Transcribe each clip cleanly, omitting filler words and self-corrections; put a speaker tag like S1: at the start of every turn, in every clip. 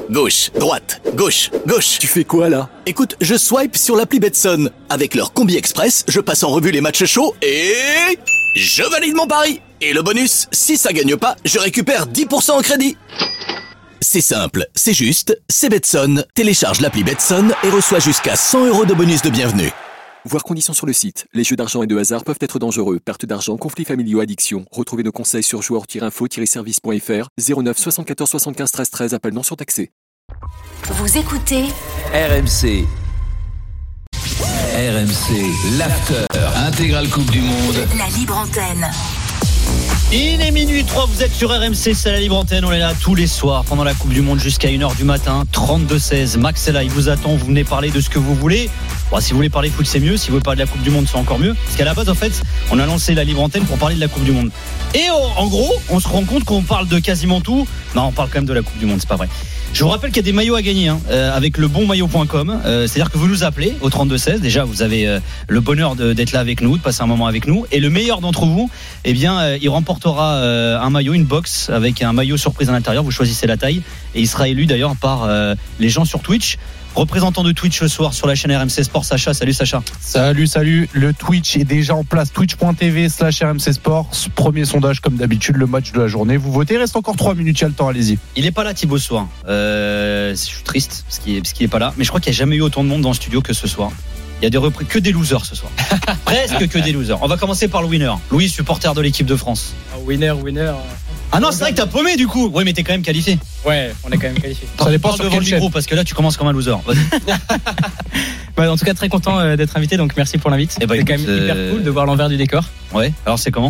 S1: Gauche, droite, gauche, gauche.
S2: Tu fais quoi là ?
S1: Écoute, je swipe sur l'appli Betson. Avec leur Combi Express, je passe en revue les matchs chauds et... je valide mon pari. Et le bonus, si ça gagne pas, je récupère 10% en crédit. C'est simple, c'est juste, c'est Betson. Télécharge l'appli Betson et reçois jusqu'à 100 € de bonus de bienvenue.
S2: Voir conditions sur le site. Les jeux d'argent et de hasard peuvent être dangereux. Perte d'argent, conflits familiaux, addiction. Retrouvez nos conseils sur joueurs-info-service.fr 09 74 75 13 13. Appel non surtaxé.
S3: Vous écoutez
S4: RMC. RMC, l'after. Intégrale Coupe du Monde.
S3: La libre antenne.
S5: Il est minuit 3, vous êtes sur RMC, c'est la libre antenne, on est là tous les soirs pendant la Coupe du Monde jusqu'à 1h du matin, 32-16, Max est là, il vous attend, vous venez parler de ce que vous voulez. Bon, si vous voulez parler foot c'est mieux, si vous voulez parler de la Coupe du Monde c'est encore mieux, parce qu'à la base en fait on a lancé la libre antenne pour parler de la Coupe du Monde. Et en gros on se rend compte qu'on parle de quasiment tout, non on parle quand même de la Coupe du Monde, c'est pas vrai. Je vous rappelle qu'il y a des maillots à gagner avec lebonmaillot.com, c'est-à-dire que vous nous appelez au 32-16, déjà vous avez le bonheur d'être là avec nous, de passer un moment avec nous, et le meilleur d'entre vous, eh bien il remportera un maillot, une box avec un maillot surprise à l'intérieur, vous choisissez la taille, et il sera élu d'ailleurs par les gens sur Twitch. Représentant de Twitch ce soir sur la chaîne RMC Sport, Sacha. Salut Sacha.
S6: Salut. Le Twitch est déjà en place. Twitch.tv/RMC Sport. Premier sondage comme d'habitude, le match de la journée. Vous votez, il reste encore 3 minutes, il y a le temps, allez-y. Il
S5: est pas là Thibaut ce soir. Je suis triste parce qu'il est pas là. Mais je crois qu'il n'y a jamais eu autant de monde dans le studio que ce soir. Il y a que des losers ce soir. Presque que des losers. On va commencer par le winner. Louis, supporter de l'équipe de France.
S7: Winner.
S5: Ah non, c'est vrai que t'as paumé du coup. Oui, mais t'es quand même qualifié.
S7: Ouais, on est quand même qualifié.
S5: Ça dépend sur devant le micro parce que là tu commences comme un loser.
S7: Bah, en tout cas, très content d'être invité, donc merci pour l'invite. C'est quand même hyper cool de voir l'envers du décor.
S5: Ouais. Alors c'est comment ?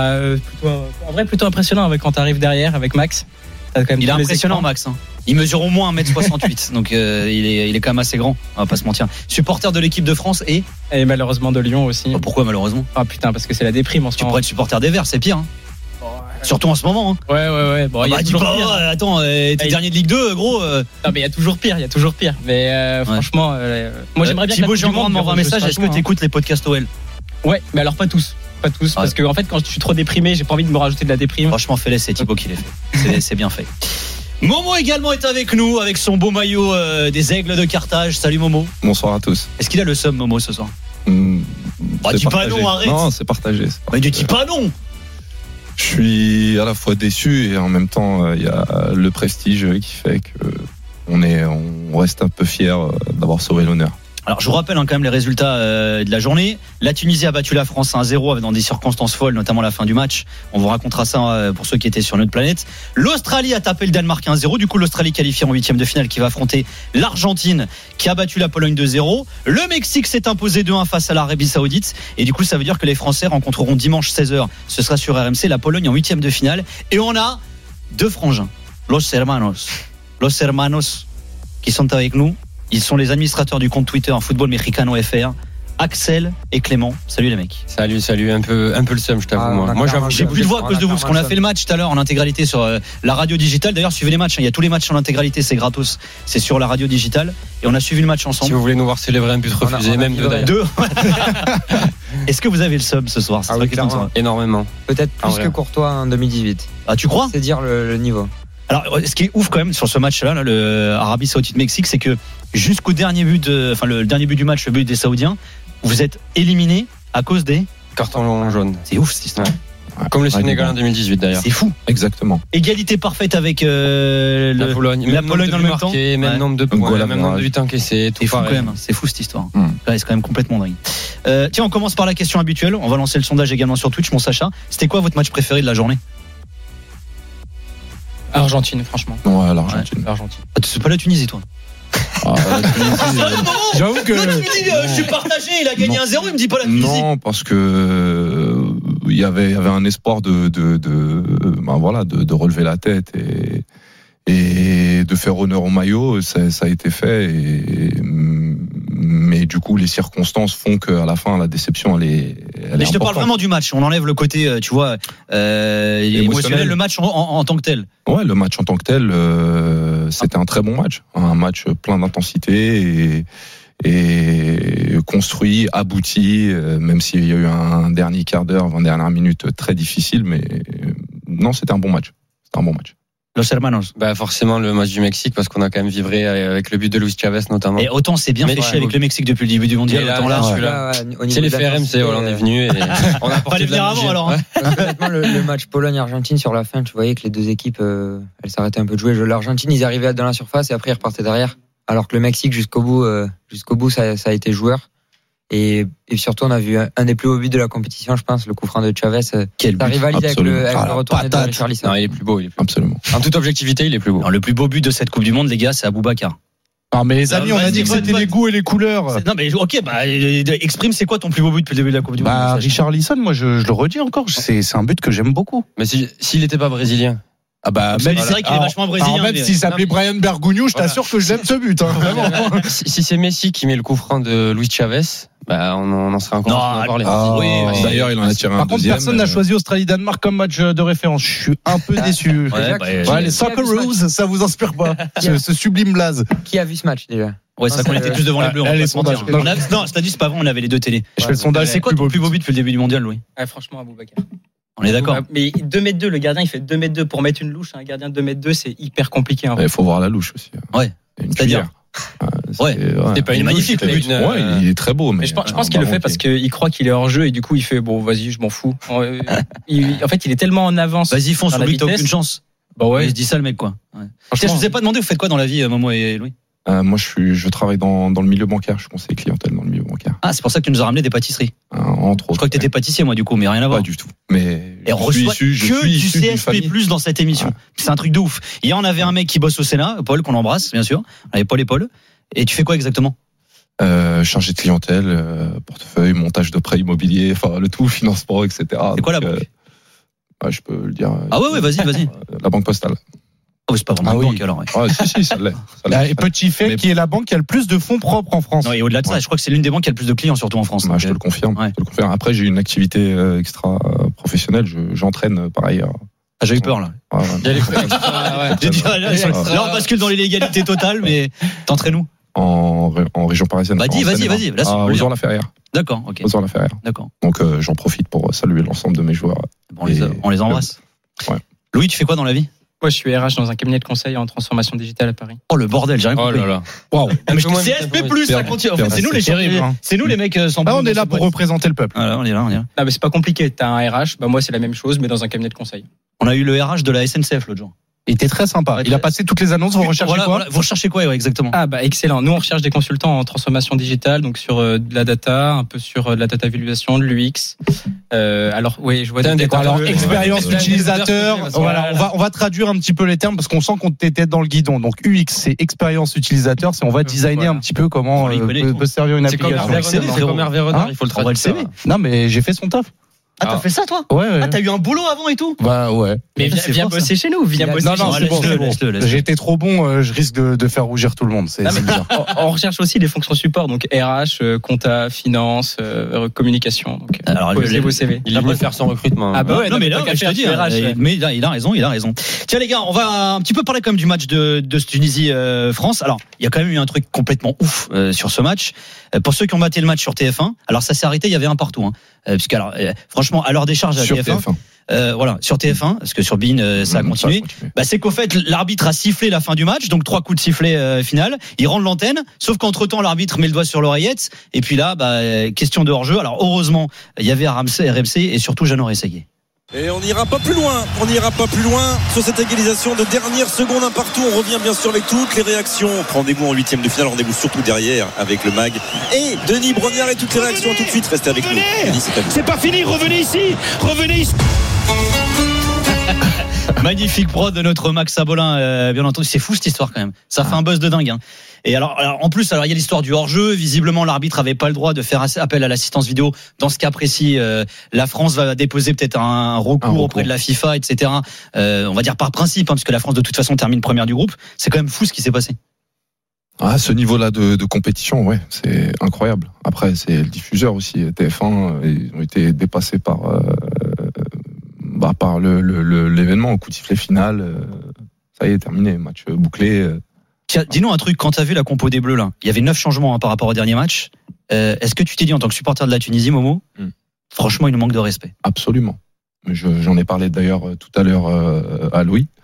S7: Plutôt impressionnant quand t'arrives derrière avec Max.
S5: Il est impressionnant Max. Il mesure au moins 1m68, donc il est quand même assez grand, on va pas se mentir. Supporter de l'équipe de France et
S7: malheureusement de Lyon aussi.
S5: Pourquoi malheureusement ?
S7: Ah putain, parce que c'est la déprime en ce moment.
S5: Tu pourrais être supporter des Verts, c'est pire. Surtout en ce moment.
S7: Ouais. Bon,
S5: dis pas, attends, t'es dernier de Ligue 2, gros.
S7: Non, mais il y a toujours pire. Mais franchement, moi j'aimerais bien.
S5: Thibaut Jean-Brand m'envoie un message. Est-ce que t'écoutes les podcasts OL ?
S7: Ouais, mais alors pas tous, parce que en fait, quand je suis trop déprimé, j'ai pas envie de me rajouter de la déprime.
S5: Franchement, fais-le, c'est Thibaut qui l'a fait. C'est bien fait. Momo également est avec nous, avec son beau maillot des Aigles de Carthage. Salut Momo.
S8: Bonsoir à tous.
S5: Est-ce qu'il a le seum Momo ce soir ?
S8: Dis pas non, arrête. Non, c'est partagé.
S5: Mais dis pas non.
S8: Je suis à la fois déçu et en même temps il y a le prestige qui fait que on reste un peu fier d'avoir sauvé l'honneur.
S5: Alors je vous rappelle quand même les résultats de la journée. La Tunisie a battu la France 1-0 dans des circonstances folles, notamment la fin du match. On vous racontera ça pour ceux qui étaient sur notre planète. L'Australie a tapé le Danemark 1-0. Du coup l'Australie qualifiée en 8e de finale qui va affronter l'Argentine qui a battu la Pologne 2-0. Le Mexique s'est imposé 2-1 face à l'Arabie Saoudite. Et du coup ça veut dire que les Français rencontreront dimanche 16h. Ce sera sur RMC la Pologne en 8e de finale. Et on a deux frangins, Los Hermanos qui sont avec nous. Ils sont les administrateurs du compte Twitter Football Mexicano FR, Axel et Clément. Salut les mecs.
S9: Salut, un peu le seum, je t'avoue. Moi j'avoue,
S5: j'ai plus de voix à cause de vous parce qu'on a fait le match tout à l'heure en intégralité sur la radio digitale. D'ailleurs, suivez les matchs, il y a tous les matchs en intégralité, c'est gratos. C'est sur la radio digitale et on a suivi le match ensemble.
S9: Si vous voulez nous voir célébrer un but refusé, même deux.
S5: Est-ce que vous avez le seum ce soir ?
S9: Oui, énormément.
S10: Peut-être plus que Courtois en 2018.
S5: Ah, tu crois ?
S10: C'est dire le niveau.
S5: Alors, ce qui est ouf quand même sur ce match-là, le Arabie Saoudite-Mexique, c'est que jusqu'au dernier but le dernier but du match, le but des Saoudiens, vous êtes éliminés à cause des
S9: cartons jaunes.
S5: C'est ouf cette histoire.
S9: Ouais. Comme le Sénégal en 2018 d'ailleurs.
S5: C'est fou.
S8: Exactement.
S5: Égalité parfaite avec
S9: la Pologne.
S5: La Pologne dans le même temps.
S9: Même nombre de points, même nombre de buts encaissés.
S5: C'est fou quand même. C'est fou cette histoire. C'est quand même complètement dingue. Tiens, on commence par la question habituelle. On va lancer le sondage également sur Twitch, mon Sacha. C'était quoi votre match préféré de la journée ?
S7: Argentine, franchement.
S8: Ouais, l'Argentine.
S5: C'est pas la Tunisie, toi ?
S6: J'avoue que.
S5: Non, tu me dis, je suis partagé, il a gagné 1-0, il me dit pas la Tunisie.
S8: Non, parce que il y avait un espoir de relever la tête et de faire honneur au maillot. Ça a été fait. Mais du coup, les circonstances font qu'à la fin, la déception, elle est
S5: Mais je te parle vraiment du match. On enlève le côté, tu vois, émotionnel. Le match en tant que tel.
S8: Ouais, le match en tant que tel, c'était un très bon match. Un match plein d'intensité et construit, abouti, même s'il y a eu un dernier quart d'heure, 20 dernières minutes très difficile. Mais non, c'était un bon match.
S5: Los Hermanos.
S9: Bah forcément le match du Mexique parce qu'on a quand même vibré avec le but de Luis Chavez notamment.
S5: Et autant c'est bien fait chier avec le Mexique depuis le début du mondial, autant là.
S9: C'est l'effet RMC, on est venu et on a apporté de la magie.
S5: Alors.
S10: Honnêtement, le match Pologne-Argentine sur la fin, tu voyais que les deux équipes, elles s'arrêtaient un peu de jouer. L'Argentine, ils arrivaient dans la surface et après ils repartaient derrière. Alors que le Mexique, jusqu'au bout, ça a été joueur. Et surtout, on a vu un des plus beaux buts de la compétition, je pense, le coup franc de Chavez.
S9: Quel
S10: but, rivalisé avec le retour de Richarlison.
S9: Non, il est plus beau. Absolument. En toute objectivité, il est plus beau.
S5: Non, le plus beau but de cette Coupe du Monde, les gars, c'est Aboubacar.
S6: Non, mais les amis, on a dit que c'était les goûts et les couleurs.
S5: Non, mais ok, exprime, c'est quoi ton plus beau but depuis le début de la Coupe du Monde?
S6: Richarlison, moi, je le redis encore, c'est un but que j'aime beaucoup.
S9: Mais s'il n'était pas brésilien.
S5: Même c'est vrai qu'il est vachement brésilien.
S6: Même s'il s'appelait Brian Bergogneau, je t'assure que j'aime ce but. Vraiment.
S9: Si c'est Messi qui met le coup franc de Luis Chavez, on en serait encore en parler.
S8: D'ailleurs, il en a tiré un deuxième.
S6: Par contre, personne n'a choisi Australie-Danemark comme match de référence. Je suis un peu déçu. Les Socceroos, ça vous inspire pas? Ce sublime blaze.
S10: Qui a vu ce match déjà?
S5: Ouais, c'est vrai qu'on était tous devant les Bleus.
S6: Les sondages.
S5: Non, c'est-à-dire c'est pas vrai, on avait les deux télés.
S6: Je fais le sondage.
S5: C'est quoi ton plus beau but depuis le début du mondial, Louis?
S7: Franchement, Aboubacar.
S5: On est d'accord.
S7: Mais 2m2, le gardien il fait 2m2 pour mettre une louche. Un gardien de 2m2, c'est hyper compliqué.
S8: Il faut voir la louche aussi.
S5: Ouais. C'est-à-dire.
S9: C'était pas une
S5: magnifique.
S8: Il est très beau. Mais
S7: je pense qu'il le fait parce qu'il croit qu'il est hors jeu et du coup il fait bon, vas-y, je m'en fous. En fait, il est tellement en avance.
S5: Vas-y, fonce, Louis, t'as aucune chance.
S7: Bah ouais.
S5: Il se dit ça, le mec, quoi. Je vous ai pas demandé, vous faites quoi dans la vie, Momo et Louis?
S8: Moi, je travaille dans le milieu bancaire. Je suis conseiller clientèle dans le milieu bancaire.
S5: Ah, c'est pour ça que tu nous as ramené des pâtisseries.
S8: Entre autres.
S5: Je crois que t'étais pâtissier, moi, du coup, mais rien à voir.
S8: Pas du tout. Mais
S5: et on reçoit que du CSP+ dans cette émission. Ouais. C'est un truc de ouf. Hier, on avait un mec qui bosse au Sénat, Paul, qu'on embrasse, bien sûr. On avait Paul et Paul. Et tu fais quoi exactement?
S8: Chargé de clientèle, portefeuille, montage de prêts immobiliers, enfin le tout, financement, etc.
S5: C'est quoi la banque?
S8: Je peux le dire.
S5: Ah ouais, vas-y.
S8: La Banque Postale.
S5: Oh, c'est pas vraiment une banque alors. Ouais.
S8: Si, ça l'est.
S6: Et Petit fait qui est la banque qui a le plus de fonds propres en France.
S5: Non, et au-delà de ça, je crois que c'est l'une des banques qui a le plus de clients, surtout en France.
S8: Je te le confirme. Après, j'ai une activité extra professionnelle. J'entraîne par ailleurs.
S5: Ah, j'ai eu peur là. Là, on bascule dans l'illégalité totale, mais t'entraînes où?
S8: En région parisienne.
S5: Vas-y.
S8: Aux Orles-la-Ferrière.
S5: D'accord, ok.
S8: Aux Orles-la-Ferrière.
S5: D'accord.
S8: Donc, j'en profite pour saluer l'ensemble de mes joueurs.
S5: On les embrasse.
S8: Ouais.
S5: Louis, tu fais quoi dans la vie?
S7: Moi, je suis RH dans un cabinet de conseil en transformation digitale à Paris.
S5: Oh, le bordel, j'ai rien compris.
S9: Oh là là.
S5: Waouh. CSP+, ça continue. En fait, c'est nous les mecs sans.
S6: Là, on est là pour représenter le peuple.
S5: Voilà, on est là.
S7: Ah, mais c'est pas compliqué. T'as un RH, moi, c'est la même chose, mais dans un cabinet de conseil.
S5: On a eu le RH de la SNCF l'autre jour.
S6: Il était très sympa. Il a passé toutes les annonces. Vous recherchez quoi?
S5: Vous recherchez quoi, exactement?
S7: Ah, excellent. Nous, on recherche des consultants en transformation digitale, donc sur de la data, un peu sur de la data visualisation, de l'UX. Alors, oui, je vois
S6: expérience utilisateur. Voilà, on va traduire un petit peu les termes parce qu'on sent qu'on était dans le guidon. Donc, UX, c'est expérience utilisateur. C'est on va designer un petit peu comment peut servir une application.
S9: C'est comme Hervé Renard, il faut le traduire.
S6: Non, mais j'ai fait son taf.
S5: Ah, t'as fait ça, toi?
S6: Ouais.
S5: Ah, t'as eu un boulot avant et tout?
S6: Bah, ouais.
S7: Mais viens bosser chez nous, viens bosser chez nous.
S6: Non, c'est bon. J'ai été trop bon, je risque de faire rougir tout le monde. C'est bizarre.
S7: On recherche aussi des fonctions support, donc RH, compta, finance, communication. Donc, posez vos CV.
S9: Il va faire son recrutement.
S7: Ah, bah ouais,
S5: non, mais là, je te dis, mais il a raison. Tiens, les gars, on va un petit peu parler quand même du match de Tunisie-France. Alors, il y a quand même eu un truc complètement ouf sur ce match. Pour ceux qui ont maté le match sur TF1, alors ça s'est arrêté, il y avait un partout, puisque alors, franchement, à l'heure des charges à TF1. Voilà, sur TF1, parce que sur BeIN ça a continué. C'est qu'au fait l'arbitre a sifflé la fin du match, donc 3 coups de sifflet final. Il rend l'antenne, sauf qu'entre temps l'arbitre met le doigt sur l'oreillette. Et puis là, question de hors-jeu. Alors heureusement, il y avait RMC et surtout Jeannot Rességuier.
S11: Et on n'ira pas plus loin sur cette égalisation de dernière seconde, un partout. On revient bien sûr avec toutes les réactions. Rendez-vous en 8e de finale, rendez-vous surtout derrière avec le MAG et Denis Brognard et toutes les réactions tout de suite. Restez avec nous. Denis,
S1: c'est pas fini, revenez ici.
S5: Magnifique prod de notre Max Sabolin, bien entendu. C'est fou cette histoire quand même. Ça fait un buzz de dingue. Hein. Et alors en plus, il y a l'histoire du hors-jeu. Visiblement, l'arbitre avait pas le droit de faire appel à l'assistance vidéo. Dans ce cas précis, la France va déposer peut-être un recours auprès de la FIFA, etc. On va dire par principe, parce que la France de toute façon termine première du groupe. C'est quand même fou ce qui s'est passé.
S8: À ce niveau-là de compétition, ouais, c'est incroyable. Après, c'est le diffuseur aussi, TF1. Ils ont été dépassés par l'événement au coup de sifflet final. Ça y est, terminé, match bouclé.
S5: Tiens, dis-nous un truc, quand tu as vu la compo des Bleus là, il y avait 9 changements par rapport au dernier match. Est-ce que tu t'es dit en tant que supporter de la Tunisie, Momo, franchement, il nous manque de respect?
S8: Absolument. J'en ai parlé d'ailleurs tout à l'heure à Louis.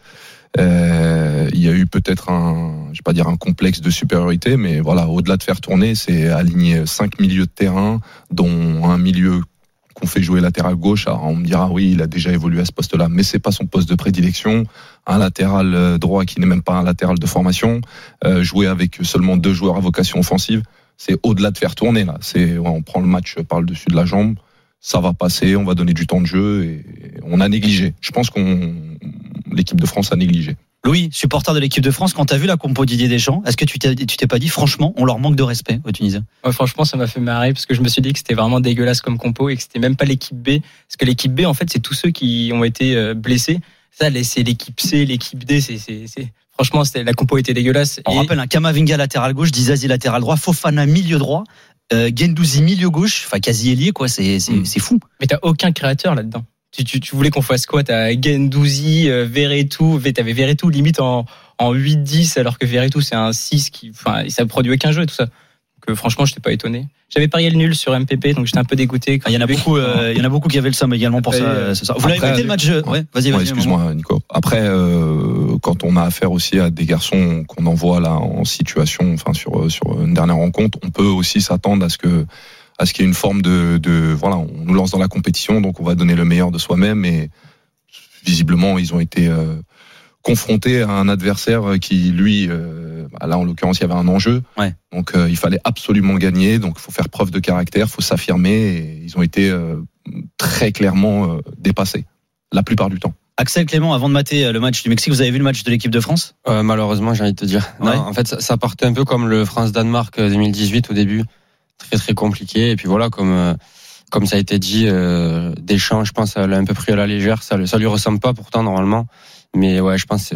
S8: Il y a eu peut-être je vais pas dire un complexe de supériorité, mais voilà, au-delà de faire tourner, c'est aligner 5 milieux de terrain, dont un milieu qu'on fait jouer latéral gauche. Alors on me dira oui, il a déjà évolué à ce poste-là, mais c'est pas son poste de prédilection. Un latéral droit qui n'est même pas un latéral de formation, jouer avec seulement 2 joueurs à vocation offensive, c'est au-delà de faire tourner là. On prend le match par le dessus de la jambe, ça va passer, on va donner du temps de jeu et on a négligé. Je pense l'équipe de France a négligé.
S5: Louis, supporter de l'équipe de France, quand tu as vu la compo Didier Deschamps, est-ce que tu t'es pas dit franchement on leur manque de respect aux Tunisiens?
S7: Ouais, franchement ça m'a fait marrer parce que je me suis dit que c'était vraiment dégueulasse comme compo et que c'était même pas l'équipe B, parce que l'équipe B en fait c'est tous ceux qui ont été blessés. Ça c'est l'équipe C, l'équipe D, franchement la compo était dégueulasse.
S5: On rappelle un Kamavinga latéral gauche, Dizazi latéral droit, Fofana milieu droit, Guendouzi milieu gauche, enfin quasi ailier quoi, c'est fou.
S7: Mais t'as aucun créateur là-dedans. Tu voulais qu'on fasse quoi? T'as Guendouzi, Verretou, t'avais Verretou limite en 8-10 alors que Verretou c'est un 6 ça produit aucun jeu et tout ça. Donc franchement, je n'étais pas étonné. J'avais parié le nul sur MPP, donc j'étais un peu dégoûté.
S5: Il y en a beaucoup qui avaient le somme également pour ça. Vous l'avez noté le match? Ouais, vas-y.
S8: Excuse-moi, Nico. Après, quand on a affaire aussi à des garçons qu'on envoie là en situation, sur une dernière rencontre, on peut aussi s'attendre à ce qu'il y ait une forme de voilà, on nous lance dans la compétition, donc on va donner le meilleur de soi-même. Et visiblement, ils ont été confrontés à un adversaire qui, lui, là en l'occurrence, il y avait un enjeu.
S5: Ouais.
S8: Donc il fallait absolument gagner. Donc il faut faire preuve de caractère, il faut s'affirmer. Et ils ont été très clairement dépassés la plupart du temps.
S5: Axel Clément, avant de mater le match du Mexique, vous avez vu le match de l'équipe de France?
S9: Malheureusement, j'ai envie de te dire.
S5: Ouais.
S9: Non, en fait, ça partait un peu comme le France-Danemark 2018 au début. Très très compliqué. Et puis voilà, comme ça a été dit, Deschamps, je pense, elle a un peu pris à la légère. Ça lui ressemble pas pourtant normalement. Mais ouais, je pense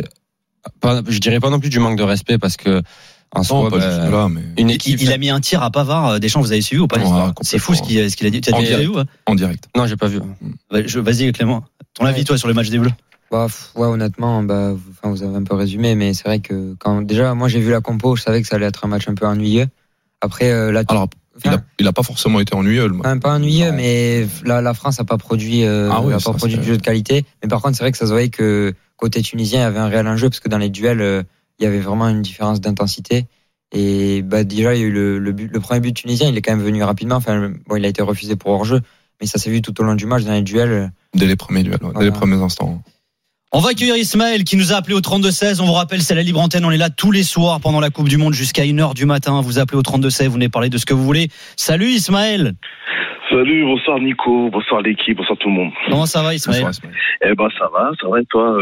S9: je dirais pas non plus du manque de respect parce que en soi,
S5: une équipe. Il a mis un tir à Pavard. Deschamps, vous avez suivi ou pas? C'est fou ce qu'il a dit. Tu as vu ou?
S8: En direct.
S9: Non, j'ai pas vu.
S5: Vas-y Clément. Ton avis toi sur le match des Bleus?
S10: Ouais, honnêtement, vous avez un peu résumé, mais c'est vrai que déjà, moi j'ai vu la compo, je savais que ça allait être un match un peu ennuyeux. Après,
S8: il a pas forcément été ennuyeux.
S10: Pas ennuyeux, mais la France n'a pas produit, du jeu de qualité. Mais par contre, c'est vrai que ça se voyait que côté tunisien, il y avait un réel enjeu parce que dans les duels, il y avait vraiment une différence d'intensité. Et déjà, il y a eu le premier but tunisien, il est quand même venu rapidement. Il a été refusé pour hors-jeu, mais ça s'est vu tout au long du match dans les duels.
S8: Dès les premiers duels, dès les premiers instants.
S5: On va accueillir Ismaël qui nous a appelé au 32-16. On vous rappelle, c'est la libre antenne. On est là tous les soirs pendant la Coupe du Monde jusqu'à 1h du matin. Vous appelez au 32-16, vous venez parler de ce que vous voulez. Salut Ismaël.
S12: Salut, bonsoir Nico, bonsoir l'équipe, bonsoir tout le monde.
S5: Comment ça va Ismaël?
S12: Ça va et toi?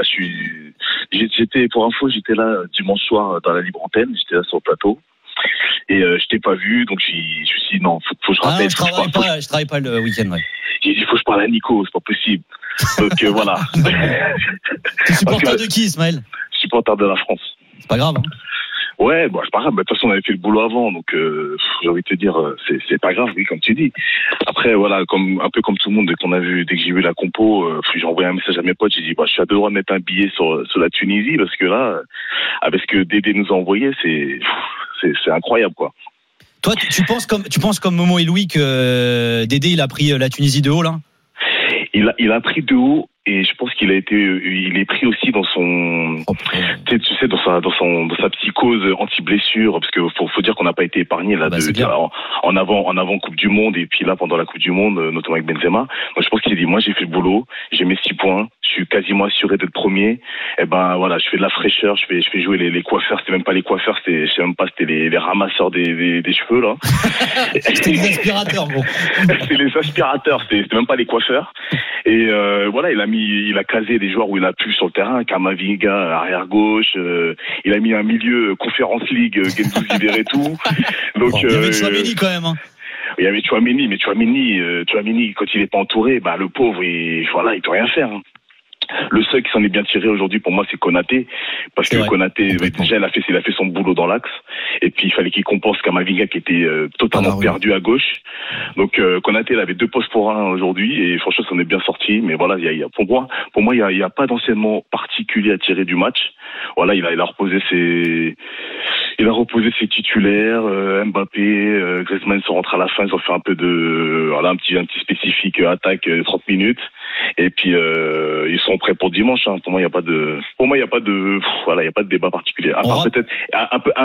S12: J'étais, pour info, j'étais là dimanche soir dans la libre antenne, j'étais là sur le plateau. Et je t'ai pas vu, donc je me suis dit non, faut que je rappelle.
S5: Je travaille pas le week-end, ouais.
S12: J'ai dit faut que je parle à Nico, c'est pas possible. Donc voilà.
S5: Tu es supporter de qui Ismaël?
S12: Supporter de la France.
S5: C'est pas grave, hein?
S12: Ouais, c'est pas grave. De toute façon, on avait fait le boulot avant, donc j'ai envie de te dire, c'est pas grave, oui, comme tu dis. Après, voilà, un peu comme tout le monde, dès que j'ai vu la compo, j'ai envoyé un message à mes potes. J'ai dit, je suis à 2 droits de mettre un billet sur la Tunisie parce que là, avec ce que Dédé nous a envoyé, c'est incroyable, quoi.
S5: Toi, tu penses comme Momo et Louis que Dédé il a pris la Tunisie de haut là?
S12: Il a pris de haut. Et je pense il est pris aussi dans son, dans sa psychose anti-blessure, parce que faut dire qu'on n'a pas été épargné là en avant Coupe du Monde et puis là pendant la Coupe du Monde, notamment avec Benzema. Donc je pense qu'il a dit, moi j'ai fait le boulot, j'ai mes 6 points, je suis quasiment assuré d'être premier. Et voilà, je fais de la fraîcheur, je fais jouer les coiffeurs, c'était même pas les coiffeurs, je sais même pas, c'était les ramasseurs des cheveux là.
S5: C'était les aspirateurs, gros.
S12: C'était les aspirateurs, c'était même pas les coiffeurs. Et voilà, il a casé des joueurs où il a pu sur le terrain, Kamavinga arrière gauche, il a mis un milieu Conference League, Guendouzi Verretou. Donc
S5: il y avait Tchouaméni quand même, hein.
S12: Il y avait Tchouaméni, mais Tchouaméni quand il est pas entouré, le pauvre, il peut rien faire, hein. Le seul qui s'en est bien tiré aujourd'hui pour moi c'est Konaté, parce que Konaté déjà il a fait son boulot dans l'axe, et puis il fallait qu'il compense Kamavinga qui était totalement perdu à gauche. Donc Konaté il avait 2 postes pour 1 aujourd'hui et franchement ça en est bien sorti. Mais voilà, pour moi il y a pas d'enseignement particulier à tirer du match. Voilà, il a reposé Il a reposé ses titulaires, Mbappé, Griezmann sont rentrés à la fin, ils ont fait un peu de, voilà, un petit spécifique attaque 30 minutes. Et puis ils sont prêts pour dimanche. Hein. Pour moi, il y a pas de débat particulier. À part peut-être un